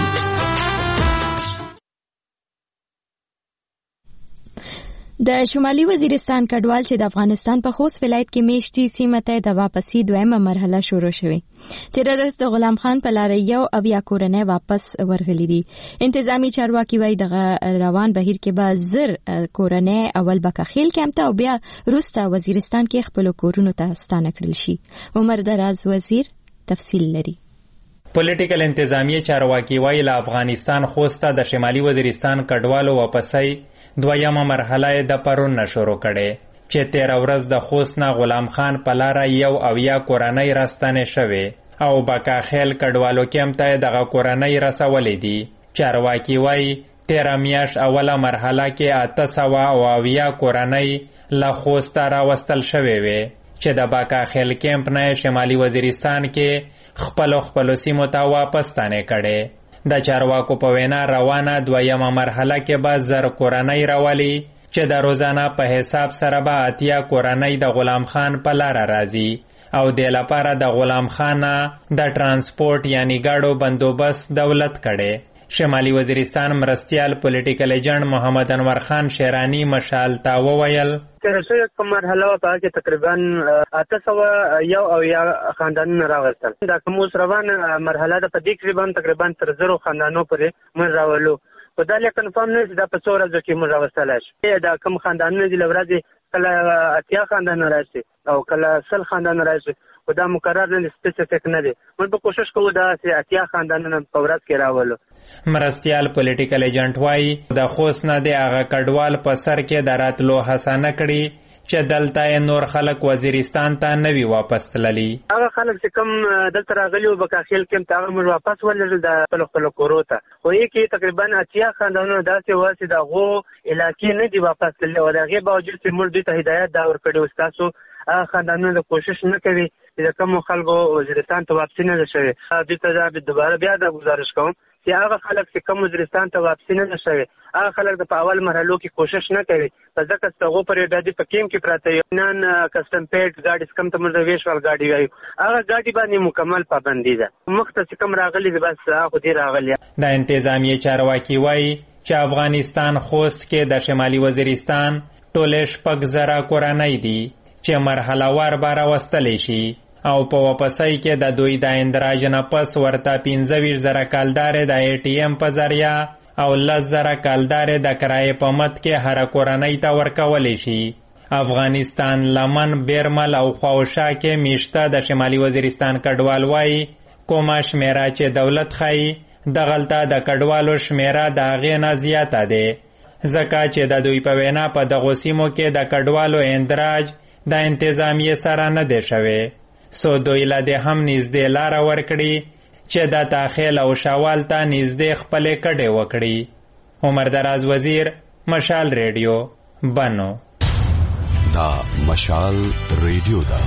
د شمالي وزیرستان کډوال چې د افغانستان په خوست ولایت کې میشتي سیمه ته د واپسی دویمه مرحله شروع شوې. تیر ورځ د غلام خان په لار یو اویا کورنۍ واپس ورغلي دي. انتظامی چارواکي وایي د روان بهیر کې به زر کورنۍ اول بکخیل کمپ ته او بیا روسته وزیرستان کې خپل کورونو ته ستانه کړل شي. عمر دراز وزیر تفصیل لري. پولیټیکل انتظامی چارواکي وایي له افغانستان خوست ته د شمالي وزیرستان کډوالو واپسی دویمه مرحله د پرون شروع کړي چې تیر ورځ د خوست نه غلام خان په لار یو اویا کورنۍ راستنه شوه او بکاخیل کډوالو کمپ ته دغه کورنۍ رسولې دي. چارواکي وایي تیر میاشت اوله مرحله کې 800 کورنۍ له خوست راوستل شوې وي چې د بکاخیل کمپ نه شمالي وزیرستان کې خپل سیمو ته واپس تانه کړي. د چارواکو په وینا روانه دویمه مرحله کې به زر کورنۍ راولي چې د روزانه په حساب سره به 80 کورنۍ د غلام خان په لار راځي او د لپاره د غلام خان د ترانسپورت یعنی گاډو بندوبست دولت کړي. شمالي وزیرستان مرستیال پولیټیکل ایجنټ محمد انور خان شیرانی مشال تا وویل ترڅو کوم مرحله په کې تقریبا 800 خاندانونه راغستل. دا کوم روان مرحله د په تقریبا تر 0 خاندانو پورې من راولو. په دا لیک کنفرم نه دا په 100 ورځو کې من راوستل شي. دا کوم خاندانونه د لورځي کله 80 خاندان راشي او کله 100 خاندان راشي. دا مقرر نه سپیسیفیک نه دی. موږ به کوشش کوو دا 80 خاندانونه په ورځ کې راولو. مرستیال پولیټیکل ایجنټ وایي د خوست نه د هغه کډوال په سر کې د راتلو هڅه نه کړي چې دلته نور خلک وزیرستان ته نه وي واپس تللي. هغه خلک چې کوم دلته راغلي او بکاخیل کمپ ته هغه موږ واپس ولرل د خپل کورو ته. خو یې کې تقریبا 80 خاندانونه داسې واسي د غو علاقې نه دی واپس تللي او دغه باوجود چې موږ دوی ته هدایت دا ورکړو تاسو خاندانونه کوشش نه کوي چې کوم خلکو وزیرستان ته واپس نه شي. دوی ته دوباره بیا د گزارش کوم چې هغه خلک چې کوم وزیرستان ته واپس نه شي هغه خلک د په اول مرحلو کې کوشش نه کوي. په ځکه چې هغه پر دې په کیم کې پراته یو نن کسٹم پیډ ګاډي کم ته مزویشوال ګاډي وایي هغه ګاډي باندې مکمل پابندي ده. مختص کم راغلي بس هغه دې راغلي. د انتظامی چارواکي وایي چې افغانستان خوست کې د شمالي وزیرستان ټول 6,000 کورنۍ دي چې مرحله وار به راوستلی شي او په واپسۍ کې د دوی د اندراج نه پس ورته 15,000 کالدارې د ATM په ذریعه او 10,000 کالدارې د کرایې په مد کې هر کورنۍ ته ورکولی شي. افغانستان لمن، بیرمل او خواوشا کې میشته د شمالي وزیرستان کډوال وایي کومه شمیره چې دولت ښایي دغلته د کډوالو شمیره د هغې نه زیاته دی، ځکه چې د دوی په وینا په دغو سیمو کې د کډوالو اندراج د انتظامیې سره نه دی شوی، سو دوی له دې هم نږدې لاره ورکړي چې د تاخیل او شوال ته نږدې خپلې کډې وکړي. عمر دراز وزیر، مشال ریډیو، بنو. دا مشال ریډیو دا.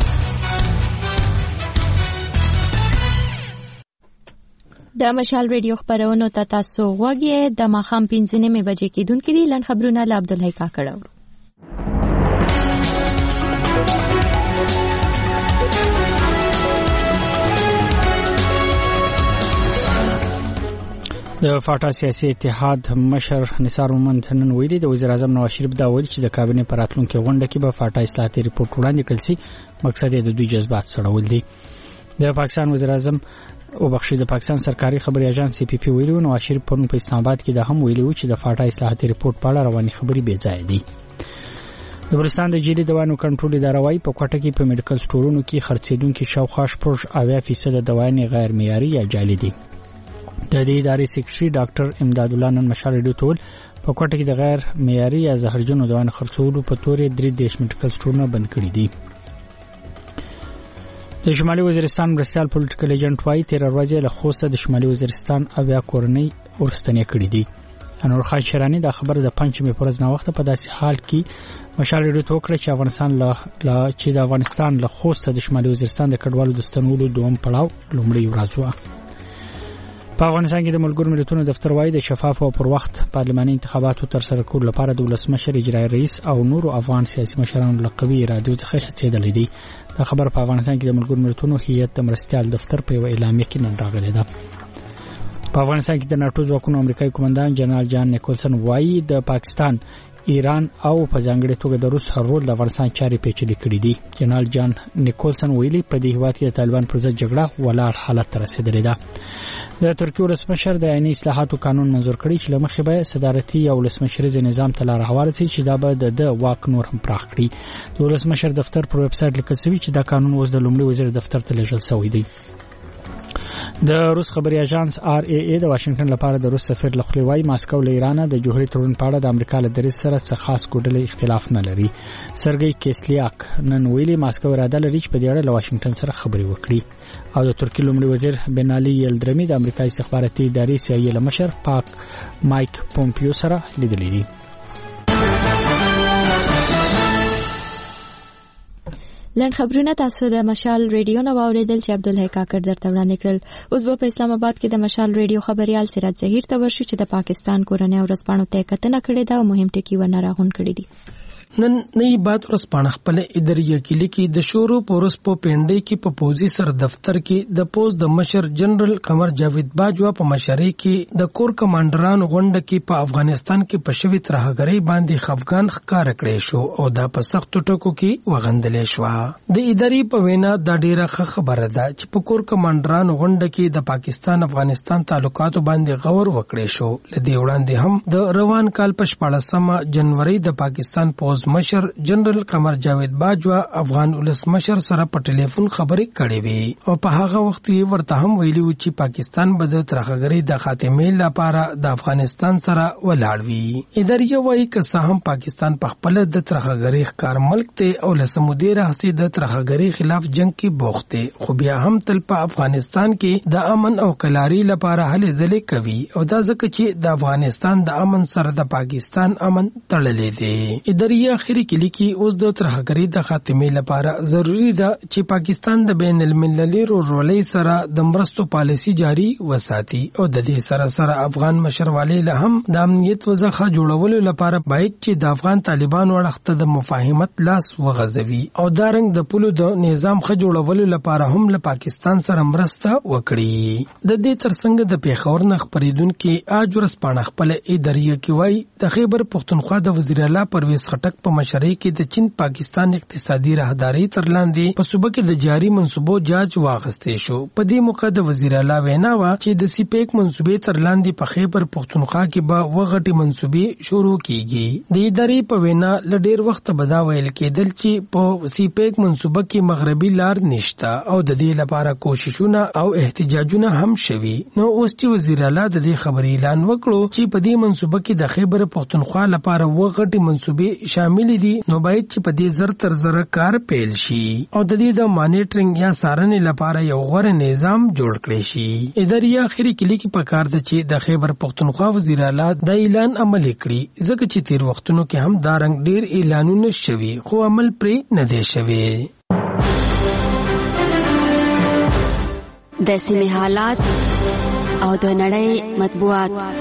د مشال ریډیو خبرونو ته تاسو غوږی د ماښام 5:30 بجې کېدونکې دي. لنډ خبرونه له عبدالحی کاکړ اورو. د فاټا سیاسي اتحاد مشر نثار مومند نن ویلي د وزیر اعظم نواز شریف دا ویل چې د کابینې پر راتلونکي غونډه کې به فاټا اصلاحاتي ریپورت وړاندې کړل شي، مقصد یې د دوی جذبات سړول دي. د پاکستان وزیر اعظم د پاکستان سرکاري خبري ایجنسی CPP ویلي نواز شریف پرون په اسلام آباد کې د هم ویلي چې د فاټا اصلاحاتي ریپورت په اړه رواني خبري بې ځای دي. د بلوچستان د جیلي دوانو کنټرول اداره وايي په کوټه کې په میډیکل سټورونو کې خرڅېدونکو شاوخوا 80% دوايانې غیر معیاري یا جعلي دي. د دې ادارې سیکریټري ډاکټر امداد الله نن مشال ریډیو ته ویل په کوټه کې د غیر معیاري یا زهرجنو دوايانو خرڅولو په تورې 3 میډیکل سټورونه بند کړي دي. د شمالي وزیرستان مرستيال پولیټیکل ایجنټ وايي 13 ورځې له خوسته د شمالي وزیرستان اویا کورنۍ ورستنې کړې دي. انور خان شرانی د خبر د پنځمې پرځ نه وخت په داسې حال کې مشال ریډیو ته وکړه چې افغانستان له خوسته د شمالي وزیرستان د کډوالو د ستنولو دوم پړاو لومړی ورځ و. په افغانستان کې د ملګرو ملتونو دفتر وايي د شفاف او پر وخت پارلماني انتخاباتو تر سره کولو لپاره د ولسمشر اجرایي رئیس او نورو افغان سیاسي مشرانو له قوي ارادې څخه هڅېدلې دي. دا خبر په افغانستان کې د ملګرو ملتونو هیئت د مرستيال دفتر په یو اعلامیه کې نن راغلی ده. په افغانستان کې د ناتو ځواکونو امریکایي قومندان جنرال جان نیکولسن وايي د پاکستان، ایران او په ځانګړي توګه د روس هر رول د افغانستان چاري پیچلې کړې دي. جنرال جان نیکولسن ویلي په دې هیواد کې د طالبان پر ضد جګړه ولاړ حالت ته رسیدلې ده. د ترکیې ولسمشر د عیني اصلاحاتو قانون منظور کړی چې لمخې به صدارتي او ولسمشریز نظام ته لار هواره شي چې دا به د واک نور هم پراخ کړي. د ولسمشر دفتر پر ویب سټ لیکل شوی چې دا قانون اوس د لومړي وزیر دفتر ته لیږل شوی دی. د روس خبري اژانس RAA د واشنگټن لپاره د روس سفیر لخوا وايي ماسکو له ایران د جوهري تړون په اړه د امریکا له دریځ سره څه خاص کوډلې اختلاف نه لري. سرګي کیسلیاک نن ویلي ماسکو اراده لري چې په دې اړه له واشنگټن سره خبري وکړي او د ترکیې لومړي وزیر بنالي یلدرمي د امریکا استخباراتي ادارې CIA له مشر پاک مایک پومپیو سره لیدلې دي. لنډ خبرونه تاسو د مشال ریډیو نو اوریدل چې عبدالحی کاکړ درته وړاندې کړل. اوس به په اسلام آباد کې د مشال ریډیو خبريال سراج ظهیر ته ورشي چې د پاکستان کورنۍ ورځپاڼو ته کتنه کړې ده او مهم ټکي ونه راغون کړی دي. نن نئی بات ورځپاڼه خپل اداريه کې لیکي د شورو پورس په پینډي کې په پوزي سر دفتر کې د پوز د مشر جنرال قمر جاوید باجوا په مشرۍ کې د کور کمانډرانو غونډه کې په افغانستان کې په شوي ترهګرۍ باندې خفقان ښکار کړی شو او دا په سختو ټکو کې وغندلې شو. د ادارې په وینا دا ډیره ښه خبره ده چې په کور کمانډرانو غونډه کې د پاکستان افغانستان تعلقاتو باندې غور وکړي شو. لدی وړاندې هم د روان کال په 14 جنوري د پاکستان پوز مشر جنرال قمر جاوید باجوا افغان ولسمشر سره په ټلیفون خبرې کړې وي او په هغه وخت کې ورته هم ویلي و چې پاکستان به د ترهګرۍ د خاتمې لپاره د افغانستان سره ولاړ وي. ادارې وايي که هم پاکستان په خپل د ترهګرۍ ښکار ملک ته او لسمودي راځي د ترهګرۍ خلاف جنگ کې بوخته خو بیا هم تل په افغانستان کې د امن او کلاري لپاره هلې ځلې کوي او دا ځکه چې د افغانستان د امن سره د پاکستان امن تړلې دي. ادارې اخري کې لیکي اوس د ترهګرۍ د خاتمې لپاره ضروری ده چې پاکستان د بین المللي رولۍ سره د مرستو پالیسي جاری وساتي او د دې سره سره افغان مشروالي له هم د امنیت وزخه جوړولو لپاره باید چې د افغان طالبانو اړخته د مفاهمت لاس وغځوي او دا رنګ د پولو د نظام خ جوړولو لپاره هم له پاکستان سره مرسته وکړي. د دې ترڅنګ د پیښور نه خبرېدونکو اج ورځپاڼه خپل اداريه کې وایي د خیبر پښتونخوا د وزیر اعلی پرویز خټک په مشرۍ کې د چین پاکستان اقتصادي راهداري تر لاندې په صوبه کې د جاري منصوبو جاج واغستې شو. په دې موقع د وزیر اعلی وینا وا چې د سیپیک منصوبې تر لاندې په خیبر پختونخوا کې به وغټي منصوبې شروع کیږي. د ادارې په وینا ل ډیر وخت به دا ویل کېدل چې په سیپیک منصوبه کې مغربي لار نشته او د دې لپاره کوششونه او احتجاجونه هم شوي. نو اوس چې وزیر اعلی د دې خبرې اعلان وکړو چې په دې منصوبه کې د خیبر پختونخوا لپاره وغټي منصوبې شامل دي، نو باید چې په دې زر تر زر کار پیل شي او د دې د مانیټرینګ یا څارنې لپاره یو غوره نظام جوړ کړي شي. ادارې اخري کلی کې پکار ده چې د خیبر پختونخوا وزیر اعلی د اعلان عمل کړي، ځکه چې تیر وختونو کې هم دا رنګ ډیر اعلانونه شوي خو عمل پرې نه دی شوی. د سیمې حالات او د نړۍ مطبوعات.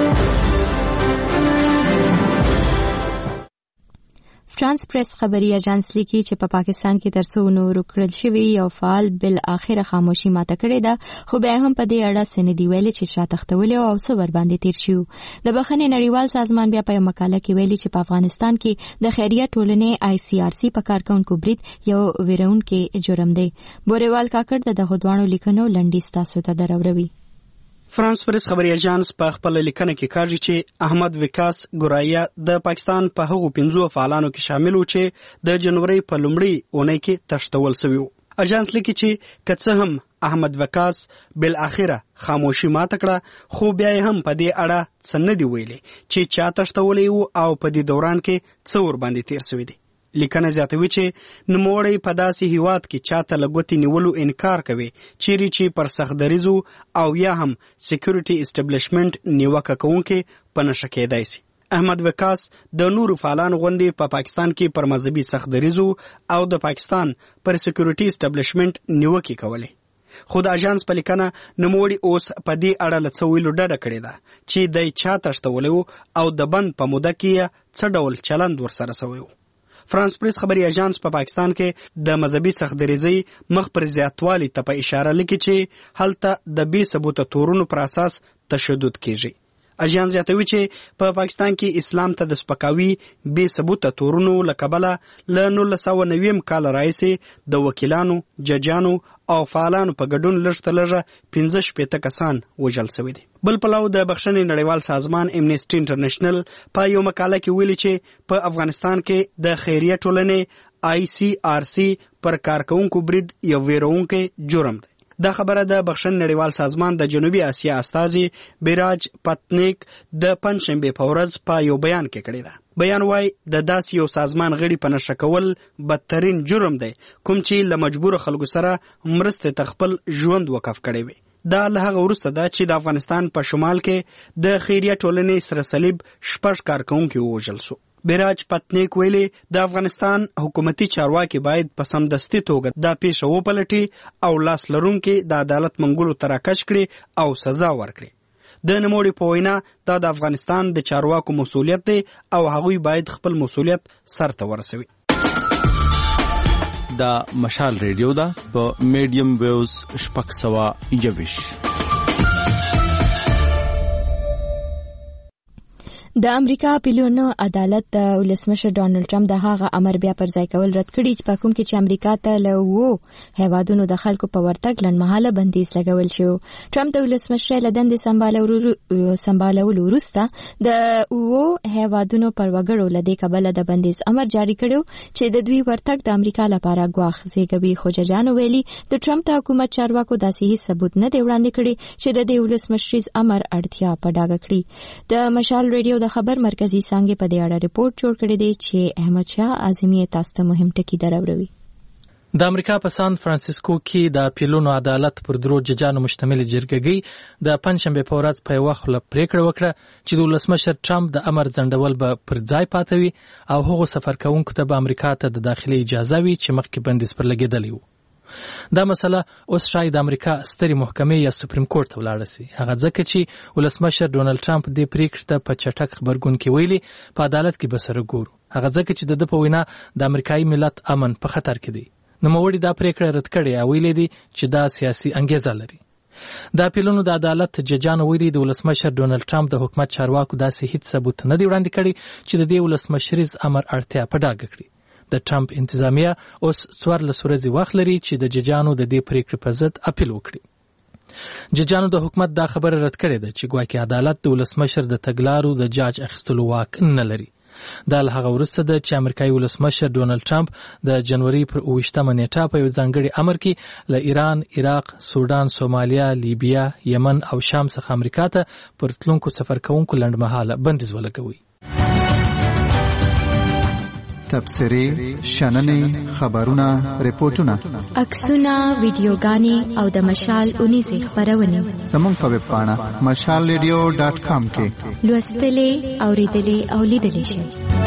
فرانس پریس خبري اژانس لیکي چې په پاکستان کې تر څو نور کړل شوی یو فعال بل اخره خاموشي ماته کړې ده، خو بیا هم په دې اړه سندې ویلي چې شاته تختولې او څه ور باندې تیر شو. د بخښنې نړیوال سازمان بیا په یو مقاله کې ویلي چې په افغانستان کې د خیریه ټولنې ICRC په کارکونکو برید یو ویرونکي جرم دی. بوريوال کاکړ دغه دوانو لیکنو لنډیز تاسو ته دروروي. فرانس پریس خبري اژانس په خپل لیکنه کې کاږي چې احمد وکاس ګورایا د پاکستان په هغو 15 فعالانو کې شامل و چې د جنوري په لومړۍ اونۍ کې تشتول شوی و. اژانس لیکي چې کڅه هم احمد وکاس بل اخره خاموشي ماته کړه، خو بیا هم په دې اړه څه نه دی ویلي چې چا تشتولې وو او په دې دوران کې څه ور باندې تیر شوی دی. لیکنه زیاتوي چې نوموړی په داسې هیواد کې چاته لګوتې نیولو انکار کوي چیرې چې پر سختدریزو او یا هم سکیورټي اسټابلیشمنت نیوکه کوونکي په نشه کېدای شي. احمد وکاس د نورو فعالانو غوندې په پاکستان کې پر مذهبي سختدریزو او د پاکستان پر سکیورټي اسټابلیشمنت نیوکه کولې. خو د اژانس په لیکنه نوموړی اوس په دې اړه له څه ویلو ډډه کړې ده چې دی چا تشتولی او د بند په موده کې څه ډول چلند ورسره شوی و. فرانس پریس خبري اژانس په پاکستان کې د مذهبي سختدریزۍ مخ پر زیاتوالي ته په اشاره لیکي چې هلته د بې ثبوته تورونو پر اساس تشدد کیږي. اژانس زیاتوي چې په پاکستان کې اسلام ته د سپکاوي بې ثبوته تورونو له کبله له 1990 کال راهیسې د وکیلانو، ججانو او فعالانو په ګډون لږ تر لږه 15 کسان وژل شوي دي. بل پلو د بخښنې نړیوال سازمان امنیسټي انټرنیشنل په یو مقاله کې ویلي چې په افغانستان کې د خیریه ټولنې ICRC پر کارکونکو برید یو ویرونکي جرم دی. دا خبره د بخښنې نړیوال سازمان د جنوبي اسیا استازي بیراج پتنیک د پنځشنبه په ورځ په یو بیان کې کړی ده. بیان وايي د داسې یو سازمان غړي په نشه کول بدترین جرم دی کوم چې له مجبور خلکو سره مرسته تخپل ژوند وقف کړی وي. دا له هغه وروسته ده چې د افغانستان په شمال کې د خیریه ټولنې سره صلیب 6 کارکونکي ووژل شو. بیراج پتنیک ویلي د افغانستان حکومتي چارواکي باید په سمدستي توګه دا پیښه وپلټي او لاس لرونکي د عدالت منګولو ته راکش کړي او سزا ورکړي. د نوموړي په وینا دا د افغانستان د چارواکو مسؤلیت دی او هغوی باید خپل مسؤلیت سرته ورسوي. دا مشال ریډیو دا په میډیم ویوز 621. د امریکا پیلونو عدالت د ولسمشر ډانلډ ټرمپ د هغه امر بیا پر ځای کول رد کړي چې په کوم کې چې امریکا ته له هیوادونو د خلکو په ورتګ لنډمهاله بندیز لګول شو. ټرمپ د ولسمشر له دندې سمبالولو وروسته د هیوادونو پر وګړو له دې کبله د بندیز امر جاری کړو چې د دوی ورتګ د امریکا لپاره ګواښ زیږوي. خو ججانو ویلي د ټرمپ د حکومت چارواکو داسې هیڅ ثبوت نه دی وړاندې کړی چې د دې ولسمشریز امر اړتیا په ډاګه کړي. د مشال ریډیو د خبر مرکزی څنګه په دې اړه ریپورت جوړ کړی دی چې احمد شاه اعظمي تاسو ته مهم ټکی دراوړي. د امریکا په سان فرانسیسکو کې د پیلونو عدالت پر درو ججانو مشتمل جرګګي د پنځشنبه په ورځ په وخت له پریکړه وکړه چې د ولسمشر ټرمپ د امر ځنډول به پر ځای پاتوي او هغه سفر کوونکو ته به امریکا ته د داخلي اجازه وي چې مخکې بندیز پر لګیدلی وو. دا مسله اوس شاید امریکا ستري محکمې یا سپریم کورټ ته ولاړه سي. هغه ځکه چې ولسمشر ډونالد ټرمپ د پریکړې ته په چټک خبرګون کې ویلي په عدالت کې به سره ګورو. هغه ځکه چې د په وینا د امریکایي ملت امن په خطر کې دی. نو موړي دا پریکړه رد کړې او ویلي دي چې دا سیاسي انګیزه لري. د اپیلونو د عدالت ججانو ویلي د ولسمشر ډونالد ټرمپ د حکومت چارواکو داسې هیڅ ثبوت نه دی وړاندې کړی چې د دې ولسمشریز امر اړتیا په ډاګه کړي. د ټرمپ انتظامیه اوس 14 ورځې وخت لري چې د ججانو د دې پریکړې په ضد اپیل وکړي. ججانو د حکومت دا خبره رد کړې ده چې ګواکې عدالت د ولسمشر د تګلارو د جاج اخیستلو واک نه لري. دا له هغه وروسته ده چې امریکایي ولسمشر ډونالد ټرمپ د جنوري پر 28 نیټه په یو ځانګړي امر کې له ایران، عراق، سودان، سومالیا، لیبیا، یمن او شام څخه امریکا ته پر تلونکو سفر کوونکو لنډمهاله بندیز ولګوي. تبصرې، شننې، خبرونه، ریپورتونه، عکسونه، ویډیوګانې او د مشال اونیزې خپرونې زموږ په ویب پاڼه mashalradio.com کې لوستلې، اوریدلې او لیدلې شئ.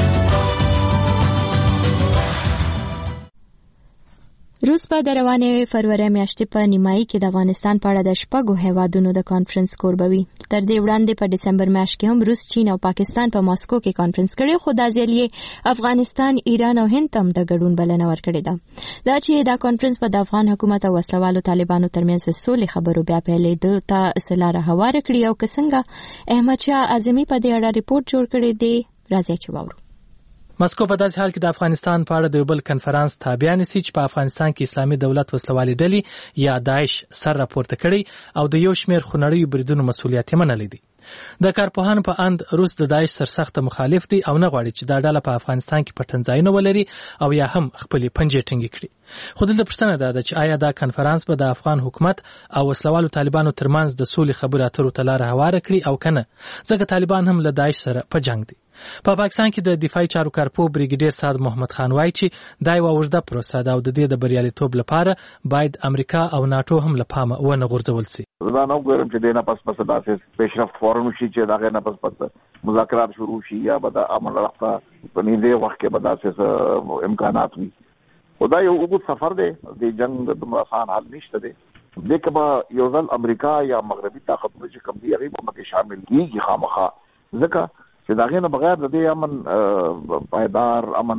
روس په د روانې فروری میاشتې په نیمایي کې د افغانستان په اړه د 6 هیوادونو د کانفرنس کوربوي. تر دې وړاندې په دسمبر میاشت کې هم روس، چین او پاکستان په ماسکو کې کانفرنس کړی، خو دا ځل یې افغانستان، ایران او هند هم د ګډون بلنه ورکړې ده. دا چې دا کانفرنس په د افغان حکومت او وسلوالو طالبانو ترمنځ د سولې خبرو بیا پیلېدو ته اصلاح هواره کړي او که څنګه احمد شاه اعظمي په دې اړه ریپورت جوړ کړی دی، راځئ چې واورو. ماسکو په داسې حال کې د افغانستان په اړه د یو بل کنفرانس تابع نیسي چې په افغانستان کې اسلامي دولت وسلوالې ډلې یا داعش سر راپورته کړی او د یو شمېر خونړیو بریدونو مسؤلیت یې منلی دی. د کارپوهانو په اند روس د داعش سرسخته مخالف دی او نه غواړي چې دا ډله په افغانستان کې پټنځایونه ولري او یا هم خپلې پنجې ټینګې کړي. خو دلته پوښتنه ده چې آیا دا کنفرانس به د افغان حکومت او وسلوالو طالبانو ترمنځ د سولې خبرو اترو ته لاره هواره کړي او کنه، ځکه طالبان هم له داعش سره په جنگ دي. په پاکستان کې د دفاعي چارو کارپو بریګیډیر سعد محمد خان وایي چې دا یوه اوږده پروسه ده او د دې د بریالیتوب لپاره باید امریکا او ناټو هم له پامه ونه غورځول سي. زه نه ګورم چې دینه پس داسې پیشرفت فورم شي چې دا غیر نه پس مذاکرات شروع شي یا به د عمل رافته په نږدې وخت کې به داسې امکانات وي. خو دا یو اوږد سفر دی، د جنگ دومره آسان حل نشته دی. دې به یو ځل امریکا یا مغربي طاقتونه چې کوم دي هغې به پکې شامل کېږي خامخا، ځکه چې د هغې نه بغیر د دې امن پایدار امن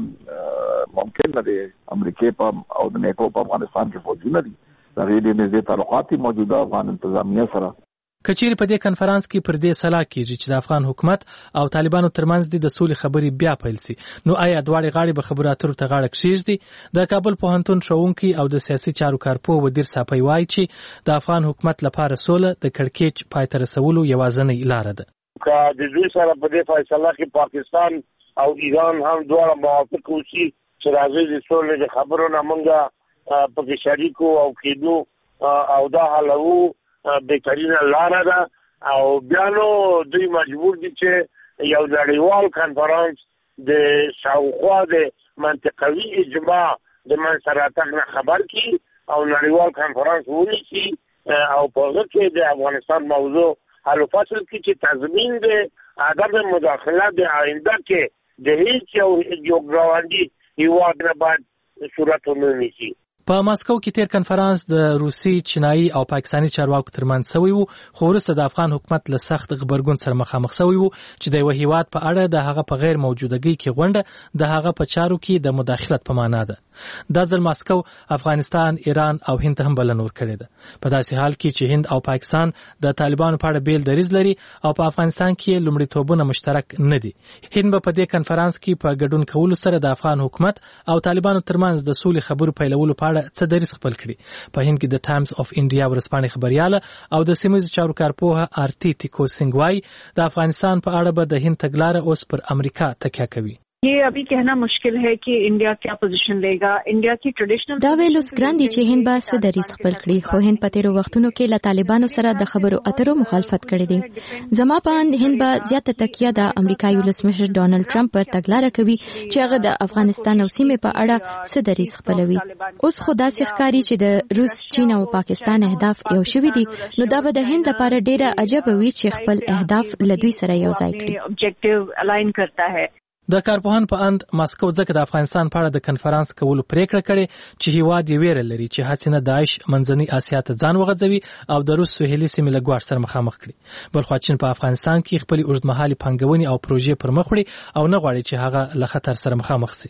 ممکن نه دی. امریکې په او د نیټو په افغانستان کې فوجونه دي، د هغې ډېر نږدې تعلقات دي موجوده افغان انتظامیه سره. که چیرې په دې کنفرانس کې پر دې سلا کېږي چې د افغان حکومت او طالبانو ترمنځ د سولې خبرې بیا پیل سي، نو آیا دواړې غاړې به خبرو اترو ته غاړه کښېږدي؟ د کابل پوهنتون ښوونکی او د سیاسي چارو کارپوه ودیر ساپی وایي چې د افغان حکومت لپاره سوله د کړکېچ پای ته رسولو یوازینۍ لاره ده. که د دوی سره په دې فیصله کې پاکستان او ایران هم دواړه موافق وشي چې راځي د سولې د خبرو نه موږ پکې شریکو او کېدو او دا حلوو بهترینه لاره ده. او بیا نو دوی مجبور دي چې یو نړیوال کنفرانس د شاوخوا د منطقوي اجماع د منځته راتګ نه خبر کړي او نړیوال کنفرانس ونیسي او په هغه کې د افغانستان موضوع حل فصل کی چې تضمین د عدم مداخله د آینده کې د هیڅ یو ګاونډي هیواد نه باید صورت ونه نیسي. په ماسکو کې تیر کنفرانس د روسي، چینایي او پاکستاني چارواکو ترمنځ شوی و، خو وروسته د افغان حکومت له سخت غبرګون سره مخامخ شوی و چې د یو هیواد په اړه د هغه په غیر موجودګۍ کې غونډه د هغه په چارو کې د مداخلت په معنا ده. دا ځل ماسکو افغانستان، ایران او هند هم بلنه ورکړې ده. په داسې حال کې چې هند او پاکستان د طالبانو په اړه بیل دریځ لري او په افغانستان کې لومړیتوبونه مشترک نه دي. هند په دې کنفرانس کې په ګډون کولو سره د افغان حکومت او طالبانو ترمنځ د سولې خبرو پیلولو په اړه څه دریځ خپل کړي. په هند کې د ټایمز اف انډیا ورځپاڼې خبرياله او د سیمه چارو کارپوه آرتی ټیکو سنگ وایي د افغانستان په اړه به د هند تګلاره اوس پر امریکا تکیه کوي. ये अभी कहना मुश्किल है कि इंडिया क्या पोजीशन लेगा. इंडिया की ट्रेडिशनल دا ویل اوس ګران دي چې هند به څه دریځ خپل کړي، خو هند په تیرو وختونو کې له طالبانو سره د خبرو اترو مخالفت کړی دی. زما په اند هند به زیاته تکیه د امریکایي ولسمشر ډونالد ټرمپ پر تګلاره کوي چې هغه د افغانستان او سیمې په اړه څه دریځ خپلوي. اوس خو داسې ښکاري چې د روس، چین او پاکستان اهداف یو شوي دي، نو دا به د هند لپاره ډیره عجبه وي چې خپل اهداف له دوی سره یو ځای کړي. ऑब्जेक्टिव अलाइन करता है. د کارپوهان په اند ماسکو ځکه د افغانستان په اړه د کنفرانس کولو پریکړه کړې چې هیواد یې ویره لري چې هڅه داعش منځنۍ اسیا ته ځان وغځوي او د روس سوهیلي سیمې له ګواښ سره مخامخ کړي. بلخو چین په افغانستان کې خپل اوږدمهالي پانګونې او پروژې پر مخ وړي او نه غواړي چې هغه له خطر سره مخامخ شي.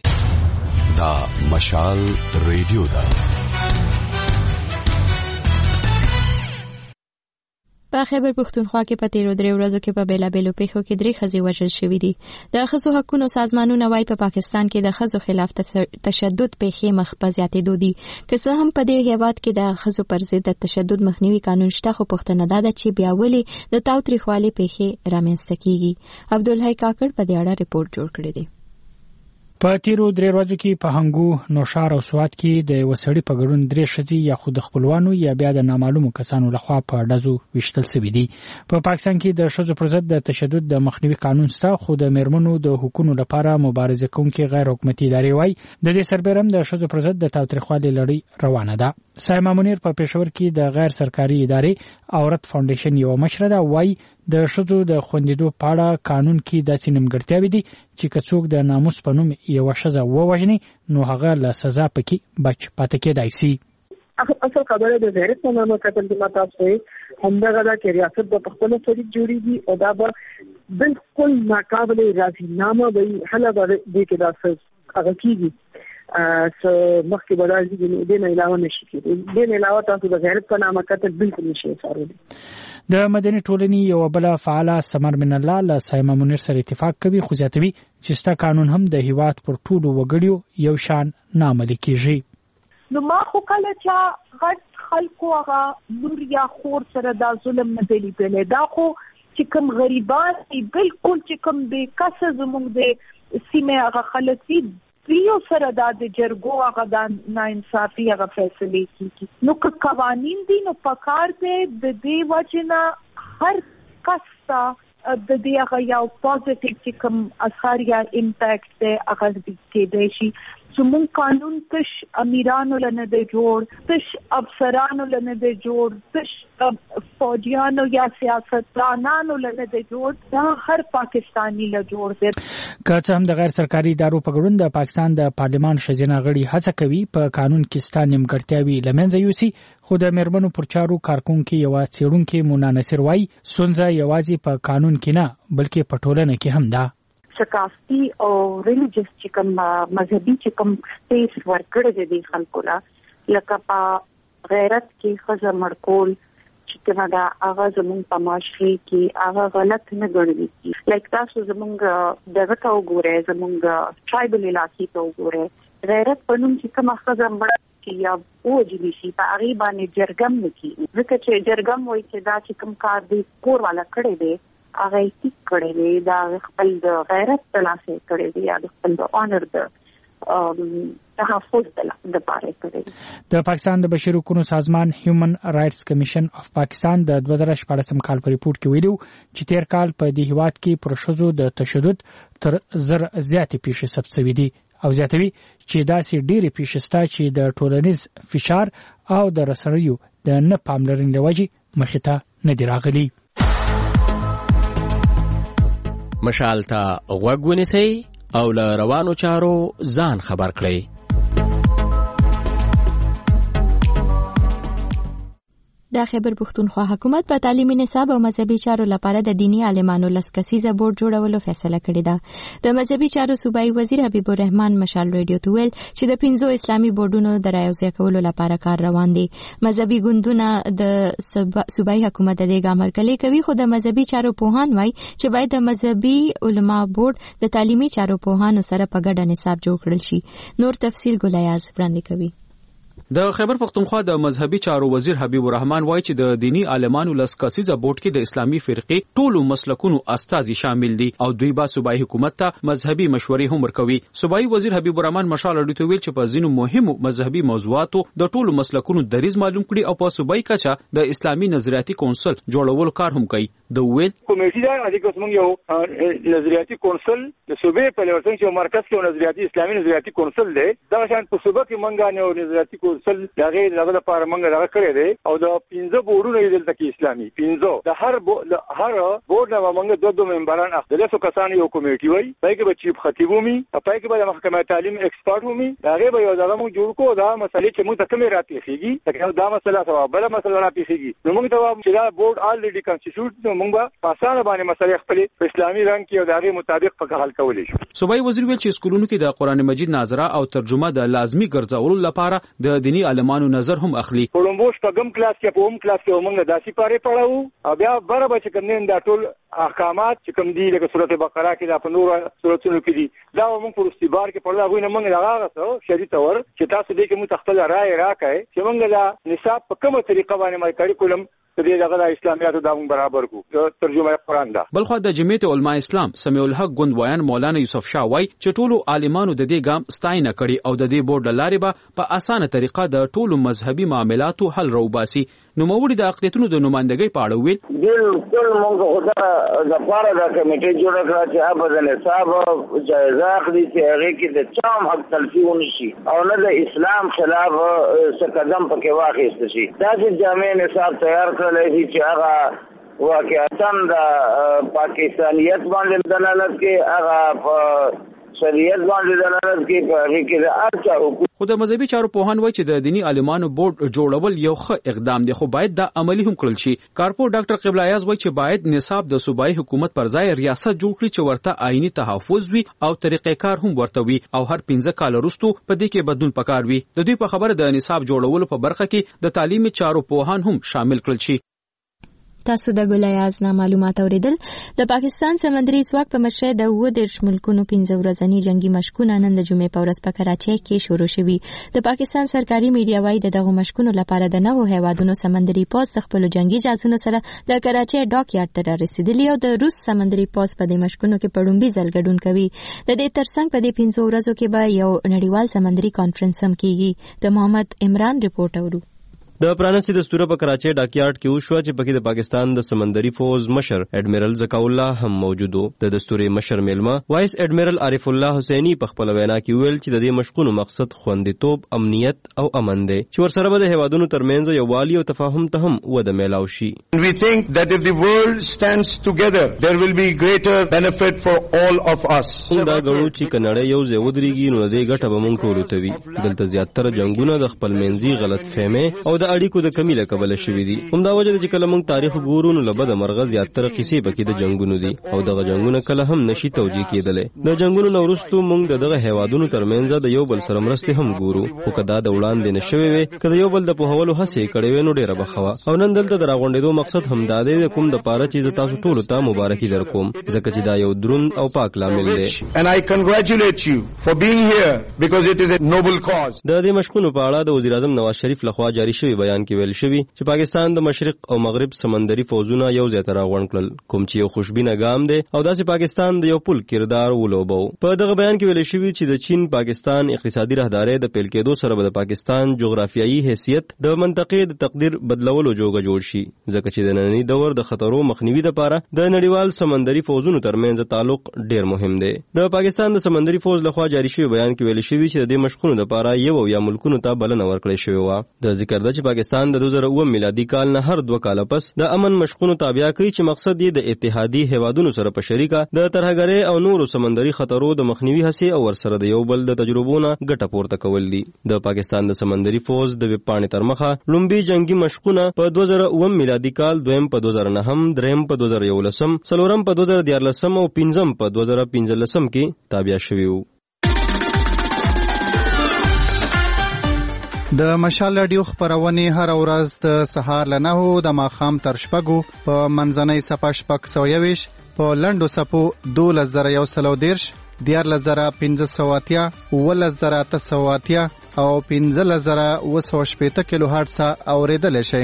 دا مشال ریډیو ده. په خیبر پښتونخوا کې په تیرو 3 ورځو کې په بیلابېلو پیښو کې 3 ښځې وژل شوې دي. د ښځو حقوقو سازمانونه وايي په پاکستان کې د ښځو خلاف تشدد پیښې مخ په زیاتېدو دي. که څه هم په دې هیواد کې د ښځو پر ضد د تشدد مخنیوي قانون شته، خو پوښتنه ده چې بیا ولې د تاوتریخوالي پیښې رامنځته کیږي. عبدالحی کاکړ په دې اړه ریپورت جوړ کړی دی. په تیرو 3 ورځو کې په هنګو، نوشار او سوات کې د وسړي په ګډون 3 ښځې یا خود خپلوانو یا بیا د نامعلومو کسانو لخوا په ډزو وشتل شوي دي. په پاکستان کې د ښځو پر ضد د تشدد د مخنیوي قانون شته، خو د میرمنو د حقوقو لپاره مبارزه کوونکې غیر حکومتي ادارې وايي د دې سربېرم د ښځو پر ضد د تاوتریخوالي لړۍ روانه ده. سایما منیر په پېښور کې د غیر سرکاري ادارې عورت فاونډیشن یو مشره ده، وايي د ښځو د خوندیدو په اړه قانون کې داسې نیمګړتیاوې دي چې که څوک د ناموس په نوم یوه ښځه ووژني نو هغه له سزا پکې بچ پاتې کېدای شي. اصل خبره د غیرت په نامه کتل د ماته څه همدغه دا کې ریاست د خپل فریق جوړیږي او دا به بالکل ناقابل راضینامه وي. حل به دې کې دا څه هغه کیږي مخکې به راځي دې نه علاوه نشي کېدای. دې نه علاوه تاسو د غیرت په نامه کتل بالکل نشي څارلی. د مدني ټولنې یو بل فعال سمر من الله له سایما منیر سره اتفاق کوي، خو ځاتوي چې ستا قانون هم د هیواد پر ټولو وګړیو یو شان نه عملي کیږي. نو ما خو کله چې غټ خلکو هغه نور یا خور سره دا ظلم نه دی لیدلی. دا خو چې کوم غریبان دي بالکل چې کوم بې کسه زموږ د سیمې هغه خلک دي یو سره دا د جرګو هغه د ناانصافي هغه فیصلې کیږي. نو که قوانین دي نو پکار دی د دې وجه نه هر کس ته د دې هغه یو پازیټیو چې کوم اثر یا امپیکټ دی هغه کېدای شي. زموږ قانون تش امیرانو لنه دی جوړ، تش افسرانو لنه دی جوړ، تش فوجیانو یا سیاستدانانو لنه دی جوړ، دا هر پاکستانی له جوړ دی. که څه هم د غیر سرکاري ادارو په ګډون د پاکستان د پارلمان ښځینه غړي هڅه کوي په قانون کې ستا نیمګړتیاوې له منځه یوسي، خو د میرمنو پر چارو کارکونکي یوه څېړونکې مونا نصیر وایي ستونزه یوازې په قانون کې نه بلکې په ټولنه کې هم ده. ثقافتي او ریلیجیس چې کوم مذهبي چې کوم سپیس ورکړی دی خلکو لا لکه په غیرت کې ښځه مړکول چې کومه دا هغه زموږ په معاشري کې هغه غلط نه ګڼل کېږي. لکه تاسو زموږ دغه ته وګورئ، زموږ ټرایبل علاقې ته وګورئ، غیرت په نوم چې کومه ښځه مړه یا وجلی شي په هغې باندې جرګم نه کېږي، ځکه چې جرګم وایي چې دا چې کوم کار دی کور والا کړی دی هغه یې ټیک کړی دی، دا خپل د غیرت په لاسه یې کړی دی یا د خپل د آنر د تحفظ دپاره یې کړی دی. د پاکستان د بشري حقوقو سازمان هیومن رائټس کمیشن اف پاکستان د 2014 کال په ریپورت کې ویلو چې تیر کال په دې هیواد کې پر ښځو د تشدد تر 1000 زیاتې پیښې ثبت شوې دي او زیاتوي چې داسې ډېرې پیښې شته چې د ټولنیز فشار او د رسنیو د نه پاملرنې له وجې مخې ته نه دي راغلي. مشال ته غوږ ونیسئ او له روانو چارو ځان خبر کړئ. د خیبر پښتونخوا حکومت په تعلیمي نصاب او مذهبي چارو لپاره د دینی عالمانو لسکسیزه بورډ جوړولو فیصله کړې ده. د مذهبي چارو صوبایي وزیر حبیب الرحمن مشال ریډیو ته ویل چې د 15 اسلامي بورډونو د رايوځای کولو لپاره کار روان دی. مذهبي ګوندونه د صوبایي حکومت د دې ګامرکلي کوي، خو د مذهبي چارو پوهان وایي چې باید د مذهبي علما بورډ د تعلیمي چارو پوهانو سره په ګډه نصاب جوړ کړل شي. نور تفصیل ګلیاز وړاندې کوي. د خیبر پختونخوا د مذهبي چارو وزیر حبیب الرحمن وایي چې د دینی عالمانو لسکسیزه بورډ کې د اسلامي فرقې ټولو مسلکونو استازي شامل دي او دوی با صوبایي حکومت ته مذهبي مشورې هم ورکوي. صوبایي وزیر حبیب الرحمن مشال اډیټو ویل چې په ځینو مهمو مذهبي موضوعاتو د ټولو مسلکونو دریز معلوم کړي او په صوبایي کچه د اسلامي نظریاتي کونسل جوړولو کار هم کوي. د ویل کمیټې دا د کومنګ یو نظریاتي کونسل د صوبې په لور څنګه مرکز کې نظریاتي اسلامي نظریاتي کونسل دی، دا شان په صوبې کې منګا نه نظریاتي کونسل دغه لپاره منګه دغه کړی دی او د 15 بورډونو یې دلته کې اسلامي 15 د هر بورډ نه منګه دوه ممبران اخلي، څو کسان یو کمیټي وای، پای کې به چیف خطیب ومي، پای کې به محکمه تعلیم ایکسپرټ ومي، هغه به یو ځای موږ جوړ کو دا مسلې چې موږ ته کومه راتېږي، لکه دا مسله سوا بل مسله راتېږي، نو موږ ته چې دا بورډ الریډي کانسټیټیوټ نو موږ په اسانه باندې مسلې خپل په اسلامي رنګ کې او دغه مطابق په حل کولای شو. صوبایي وزیر ویل چې سکولونو کې د قران مجید ناظره او ترجمه د لازمی ګرځولو لپاره د دینی عالمانو نظر هم اخلي. پړمبوش په ګم کلاس کې په اوم کلاس کې موږ داسې پاره پړاو او بیا برابر چې کوم دا ټول احکامات چې کوم دي لکه سورته بقره کې دا په نور سورتونو کې دي دا موږ په استبار کې پړلا غوینه موږ راغله شری تور چې تاسو دې کې متخصص رائے راکای چې موږ دا نصاب په کومه طریقه باندې مای کریکولم دې دغه اسلامیاتو دا برابر کو ترجمه قرآن دا. بلخو د جمعیت علماء اسلام سمیع الحق ګوندوایان مولانا یوسف شاه وای چې ټولو عالمانو د دې ګام ستاینه کړي او د دې بورډ لارې به په اسانه طریقه د ټولو مذهبي معاملاتو حل راوباسي. نو موږ د اقلیتونو د نمائندګۍ په اړه ویل بالکل موږ خدای د پاره د کمیټې جوړه کړه چې هغه د نصاب جایزه اخلي چې هغه کې د چام حق تلفي ونشي او نه د اسلام خلاف څه قدم پکې واخیست شي. دا چې جامع نصاب تیار کړل شي چې هغه واقعا د پاکستانیت باندې دلالت کوي هغه شریعت باندې دلالت کوي په هغه کې د ارچا حقوق. خو د مذهبي چارو پوهان وایي چې د دینی عالمانو بورډ جوړول یو ښه اقدام دی خو باید دا عملی هم کړل شي. کارپور ډاکټر قبله ایاز وایي چې باید نصاب د صوبایي حکومت پر ځای ریاست جوړ کړي چې ورته آئینی تحفظ وي او طریقې کار هم ورته وي او هر 15 کال وروسته په دې کې بدلون پکار وي. د دوی په خبره د نصاب جوړولو په برخه کې د تعلیمي چارو پوهان هم شامل کړل شي. تاسو د ګلایاز نه معلومات اوریدل. د پاکستان سمندري ځواک په مشرۍ د 10 ملکونو 15 ورځنی جنگي مشقونه نن د جمعې په ورځ په کراچۍ کې شروع شوي. د پاکستان سرکاري میډیا وايي دغه مشقونو لپاره د نوو هیوادونو سمندري پوځ د خپل جنگي جهازونو سره د کراچۍ ډاک یارډ ته رسیدلی او د روس سمندري پوځ په دې مشقونو کې په لومړي ځل ګډون کوي. د دې ترڅنګ په دې 15 ورځو کې به یو نړیوال سمندري کانفرنس هم کیږي. د محمد عمران رپورټ اورو. د پرانسي دستور په کراچۍ ډاکیارډ کې وشو چې پکې د پاکستان د سمندري فوز مشر اډمیرل زکا الله هم موجود وو. د دستوري مشر میلمه وایس اډمیرل عارف الله حسینی په خپل وینا کې ویل چې د دې مشقونو مقصد خوندیتوب، امنیت او امن دی چې ورسره به د هیوادونو ترمنځ یووالي او تفاهم ته هم وده میلاو شي. We think that if the world stands together there will be greater benefit for all of us. دا غوړو چې کنړې یو ځای ودرېږي نو دې ګټه به مونږ ټول ته وي. دلته زیاتره جنگونه د خپل منځي غلط فهمه او د اړیکو د کمی له کبله شوې دي. همدا وجه ده چې کله موږ تاریخ ګورو نو لبد مرغه زیاتره قصې پکې د جنگونو دي او دغه جنگونه کله هم نشي توجیه کېدلی. د جنگونو نو وروسته موږ دغه هیوادونو ترمنځ د یو بل سره مرستې هم ګورو خو کدا د وړاندې نشوي وي کله یو بل د پوهولو هڅې کړې وي نو ډیره بخوا. او نن دلته د راغونډېدو مقصد هم دا دی کوم د پاره چې تاسو ټول ته مبارکي درکوم ځکه چې دا یو دروند او پاک لامل دی. And I congratulate you for being here because it is a noble cause. د دې مشقونو په اړه د وزیر اعظم نواز شریف لخوا جاری شوی بیان کې ویل شوی چې پاکستان د مشرق او مغرب سمندري فوزونه یو ځای ته راغونډ کړل کوم چې یو خوشبینه ګام دی او داسې پاکستان د یو پل کردار ولوبو. په دغه بیان کې ویل شوی چې د چین پاکستان اقتصادي راهداري د پیل کېدو سره به د پاکستان جغرافیایي حیثیت د منطقې د تقدیر بدلولو جوړ شي ځکه چې د نننی دور د خطرو مخنیوي لپاره د نړیوال سمندري فوزونو ترمنځ تعلق ډیر مهم دی. د پاکستان د سمندري فوز لخوا جاری شوی بیان کې ویل شوی چې د دې مشقونو لپاره یو یا ملکونو ته بلنه ورکړې شوی و. د ذکر ده چې پاکستان د 2009 میلادي کال نه هر 2 کال پس د امن مشقونو تابع کوي چې مقصد یې د اتحادی هیوادونو سره په شریکه د ترهګرۍ او نورو سمندري خطرونو د مخنیوي هڅې او ورسره د یو بل د تجربونو ګټه پورته کول دي. د پاکستان د سمندري فوز د وپاڼې تر مخه لومبي جنگي مشقونه په 2009 میلادي کال، دویم په 2009، دریم په 2011، څلورم په 2014 او پنځم په 2015 کې تابع شوي وو. د مشال رادیو خبرونه هر ورځ د سهار له 9 د ماښام تر 6 په منځنۍ صفه 620 په لنډو صفو 2110 14580 11880 او 15980 کیلو هرتز اوریدل شي.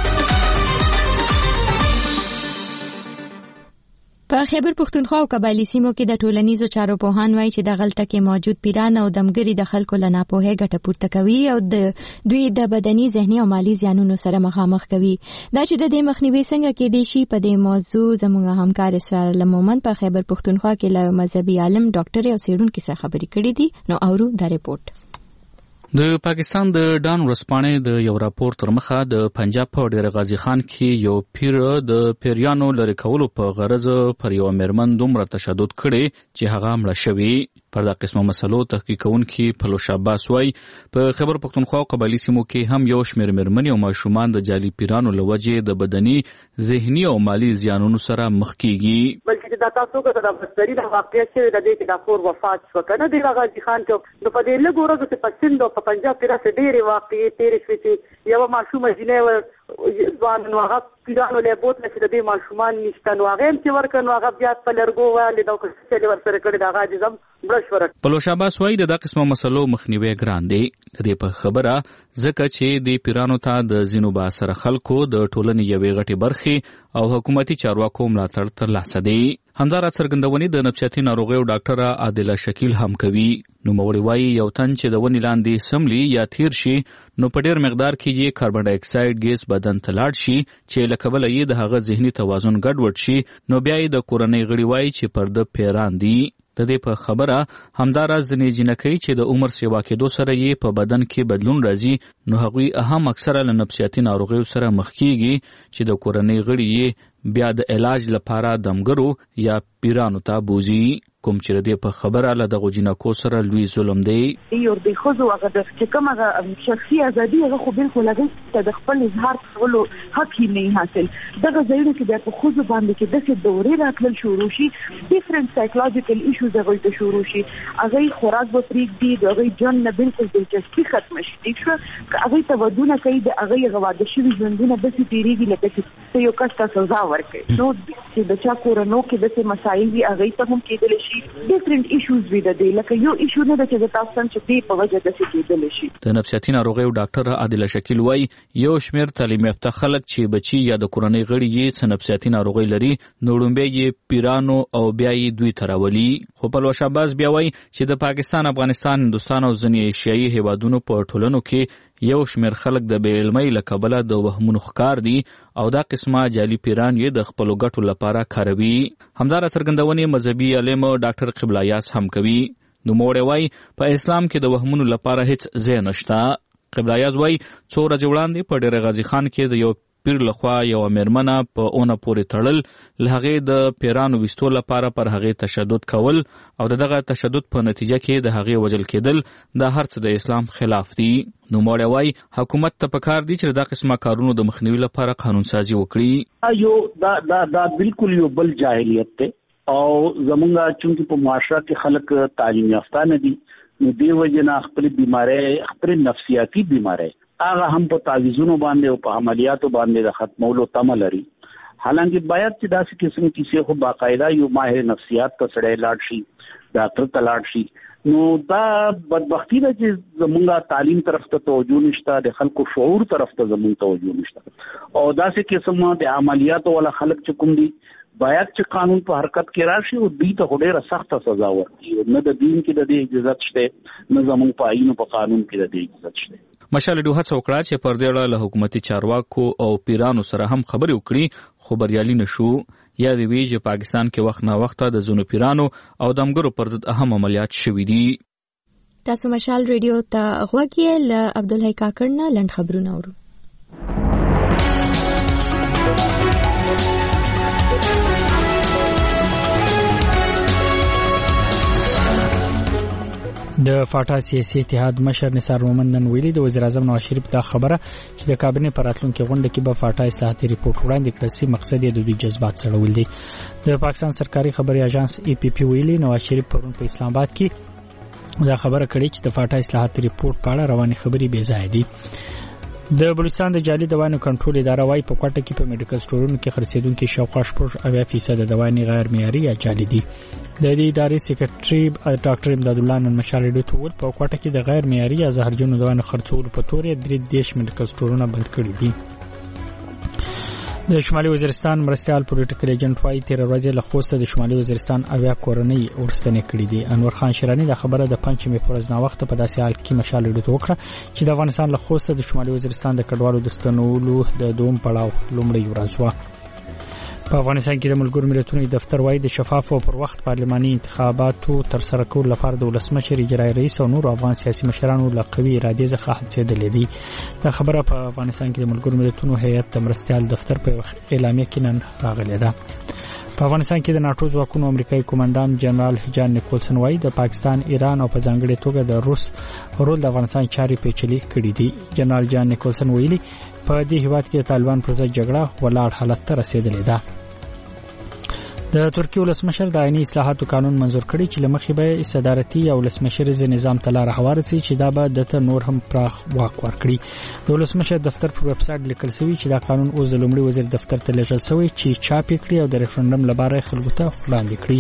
په خیبر پښتونخوا او قبایلی سیمو کې د ټولنیزو چارو پوهان وایي چې د غلطه کې موجود پیران او دمګری د خلکو له ناپوهۍ ګټه پورته کوي او دوی د بدني، ذهني او مالی زیانونو سره مخامخ کوي. دا چې د دې مخنیوي څنګه کېدای شي په دې موضوع زموږ همکار اسرار المومن په خیبر پښتونخوا کې له مذهبي عالم، ډاکټر او څېړونکي سره خبرې کړې دي. نو اورو دا رپورټ. د پاکستان د ډان ورځپاڼې د یو راپور تر مخه د پنجاب په ډیر غازی خان کې یو پیر د پیریانو لری کولو په غرض پر یو مرمن دومره تشدد کړي چې هغه مړ شوی. پر دا قسمه مسلو تحقیق کوونکي فلوش عباس وای په خیبر پښتونخوا او قبایلی سیمو کې هم یو شمېر مرمنې او ماشومان د جعلي پیرانو لوجې د بدني، ذهني او مالی زیانونو سره مخ کیږي. بلکې چې دا تاسو کو دا بستری د واقعیت چې د دې کې د خور وفات شو کنه د غازی خان کې نو په دې له ګورو چې په سند او په پنجاب کې راځي ډېری واقعي تیر شوي چې یو ماشومه جنې ځوان نو هغه پیرانو له بوت نه چې د ماشومان نشته نو هغه چې ورکنو هغه بیا په لرګو والي دا چې ور سره کړی دا غاجزم برشوره په شاباس وای د قسمه مسلو مخنیوي ګران دی د په خبره ځکه چې د پیرانو ته د زینو با سره خلکو د ټولنې یوې غټي برخي او حکومتي چارواکو ملاتړ ترلاسه دی. همدارا څرګندونې د نفسیاتي ناروغیو ډاکټره عادله شکیل هم کوي. نو موري وای یو تن چې د ونی لاندې سملی یا تیر شي نو په ډیر مقدار کې یې کاربن ډای اکساید ګیس بدن ته لاړ شي چې لکه بل یې د هغه ذهني توازن ګډوډ شي نو بیا یې د کورنۍ غړي وای چې پر د پیران دي. د دې په خبره همدارا ځنې جنکۍ چې د عمر سیوا کېدو سره یې په بدن کې بدلون راځي نو هغوی هم اکثره له نفسیاتي ناروغیو سره مخ کیږي چې د کورنۍ غړي یې بیا د علاج لپاره دمګرو یا پیرانو ته بوزي کوم چې دې په خبره له دغه جنکو سره لوی ظلم دی. یو د خوځو هغه د چې کوم هغه شخصي ازادي هغه خو بالکل هغه د خپل اظهار کولو حق نه حاصل دغه ځایونه کې د خوځو باندې کې د دورې راتلل شروع شي ډیفرنٹ سایکولوژیکل ایشوز هغه ته شروع شي هغه خوراک به پریک دی دغه جن نه بالکل دلچسپي ختم شي شو هغه ته ودونه کوي د هغه غواړي شي ژوندونه به تیریږي لکه چې یو کس ته سزا ورکړي نو چې د چا کورونو کې د مسایل وی هغه ته هم کېدل شي ډیفرنٹ ایشوز وی د دې لکه یو ایشو نه د چې تاسو څنګه چې په وجه د څه کېدل شي. د نفسیاتي ناروغیو ډاکټر عادله شکیل وای یو شمیر تعلیم یافته خلک چې بچي یا د کورنۍ غړي یې څه نفسیاتي ناروغي لري نو لومبه یې پیرانو او بیا یې دوی تراولي خو په شاباس بیا وای چې د پاکستان افغانستان هندستان او ځینې ایشیایي هیوادونو په ټولنو کې یو شمیر خلک د بې علمۍ له کبله د وهمونو ښکار دي او دا قسمه جعلي پیران یې د خپلو ګټو لپاره کاروي. همدارا څرګندونې مذهبي عالم ډاکټر قبله یاس هم کوي. نوموړی وای په اسلام کې د وهمونو لپاره هیڅ ځای نشته. قبله یاس وای څو ورځې وړاندې په ډېر غازی خان کې د یو پیر لخوا یو میرمنه په اونه پورې تړل له هغې د پیرانو ویستو لپاره پر هغې تشدد کول او دغه تشدد په نتیجه کې د هغې وژل کېدل دا هر څه د اسلام خلاف دي. نوموړی وای حکومت ته پکار دي چې دا قسمه کارونو د مخنیوي لپاره قانون سازي وکړي. یو دا بالکل یو بل جاهلیت دی او زمونږ چونکې په معاشره کې خلک تعلیم یافته نه دي نو دې وجه نه خپل بیماری خپل نفسیاتي بیماری هغه هم په تعویذونو باندې او په عملیاتو باندې د ختمولو تمه لري. حالانکه باید چې داسې قسم کیسې خو باقاعده یو ماهر نفسیات ته سړی لاړ شي ډاکټر ته لاړ شي نو دا بدبختی ده چې زمونږ تعلیم طرف ته توجه نشته د خلکو شعور طرف ته زمونږ توجه نشته او داسې قسم د عملیاتو ولا خلک چې کوم دي باید چې قانون په حرکت کې راشي او دوی ته ډېره سخته سزا ورکړي نه د دین کې د دې اجازه شته نه زمونږ په آئین او په قانون کې د دې اجازه شته. مشال ډوه هڅه وکړه چې پر دې اړه له حکومتي چارواکو او پیرانو سره هم خبرې وکړي خو بریالي نشو. یا د وی چې پاکستان کې وخت نه وخت د زونو پیرانو او دمګرو پر ضد اهم عملیات شوي دي. تاسو مشال ریډیو ته غوږی له عبدالحی کاکړ نه لنډ خبرونه اورو. د فاټا سیاسي اتحاد مشر نثار مومند نن ویلي د وزیر اعظم نواز شریف دا خبره چې د کابینې پر راتلونکي غونډه کې به فاټا اصلاحاتي ریپورت وړاندې کړي چې مقصد یې د دوی جذبات سړول دي. د پاکستان سرکاري خبري اژانس ای پی پی ویلي نواز شریف پرون په اسلام آباد کې دا خبره کړې چې د فاټا اصلاحاتي ریپورت په اړه رواني خبري بې ځای دي. د بلوچستان د جعلي دوانو کنټرول اداره وايي په کوټه کې په میډیکل سټورونو کې خرڅېدونکو شاوخوا 80% د دوانې غیر معیاري یا جعلي دي. د دې ادارې سکرټري ډاکټر امداد الله نن مشال ډیټ ول په کوټه کې د غیر معیاري یا زهرجنو دوانو خرڅولو په تور 3 میډیکل سټورونه بند کړي دي. د شمالي وزیرستان مرستيال پولیټیکل ایجنټ وايي تیر ورځ له خوسته د شمالي وزیرستان اویا کورنۍ ورستنې کړې دي. انور خان شیرانی د خبره د پنځمې پرځ نا وخت په داسې حال کې مشال ډیټ وکړه چې د افغانستان له خوسته د شمالي وزیرستان د کډوالو د ستنولو د دوم پړاو لومړی ورځ و. په افغانستان کې د ملګرو ملتونو دفتر وايي د شفاف او پر وخت پارلماني انتخاباتو تر سره کول لپاره د ولسمشر اجرایی رئیس او نور افغان سیاسي مشرانو له قوي ارادې څخه هڅېدلې دي. دا خبره په افغانستان کې د ملګرو ملتونو هیئت د مرستيال دفتر په اعلامیه کې نن راغلې ده. په افغانستان کې د ناتو ځواکونو امریکایي کمانډان جنرال جان نیکولسن وايي د پاکستان، ایران او په ځانګړي توګه د روس رول د افغانستان چاري پیچلي کړي دي. جنرال جان نیکولسن ویلي په دې هیواد کې د طالبان پر ضد جګړه ولاړ حالت ته رسیدلې ده. د ترکیه ولسمشر د عیني اصلاحاتو قانون منزور کړی چې لمخې به صدارتي او ولسمشریز نظام ته لار هواره شي چې دا به د نور هم پراخ واک ورکړي. د ولسمشر دفتر په ویب سټ لیکل شوی چې دا قانون اوس د لومړي وزیر دفتر ته لیږل شوی چې چاپ کړي او د ریفرندوم لپاره خلکو ته وړاندې کړي.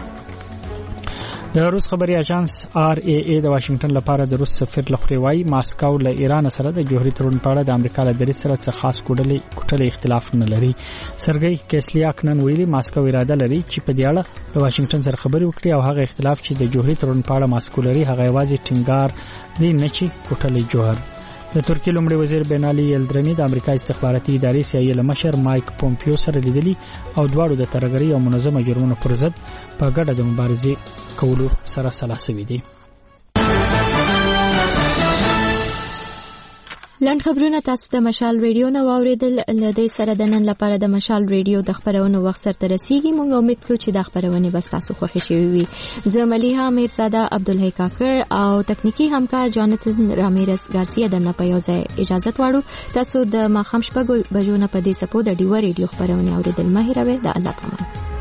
د روس خبري اژانس RAA د واشنگټن لپاره د روس سفیر لخوا وايي ماسکو له ایران سره د جوهري تړون په اړه د امریکا له دریځ سره څه خاص کوټلې اختلاف نه لري. سرګي کیسلیاک نن ویلي ماسکو اراده لري چې په دې اړه د واشنگټن سره خبرې وکړي او هغه اختلاف چې د جوهري تړون په اړه ماسکو لري هغه یوازې ټینګار دی نه چې کوټلې جوهر. د ترکیه لومړي وزیر بنالي یلدرمي د امریکا استخباراتي ادارې CIA مشر مایک پومپیو سره لیدلي او دواړو د ترهګرۍ او منظمه جرمونو پر ضد په ګډه د مبارزې کولو سره سلا شوي دي. لاند خبرونه تاسو ته مشال ریډیو نو اوریدل لدې سره د نن لپاره د مشال ریډیو د خبرونو وخت سره رسیدي. موږ امید کوو چې د خبرونه به تاسو خوښ شي وي. زه مليها میرزاده عبدالحی کاکر او تکنیکی همکار جانتن رامیرس ګارسیا دنه په یو ځای اجازه غواړو. تاسو د ماخام شپږ بجو نه په دې سپو د ډیو ریډیو خبرونه اوریدل مه هیروئ. د الله پامان.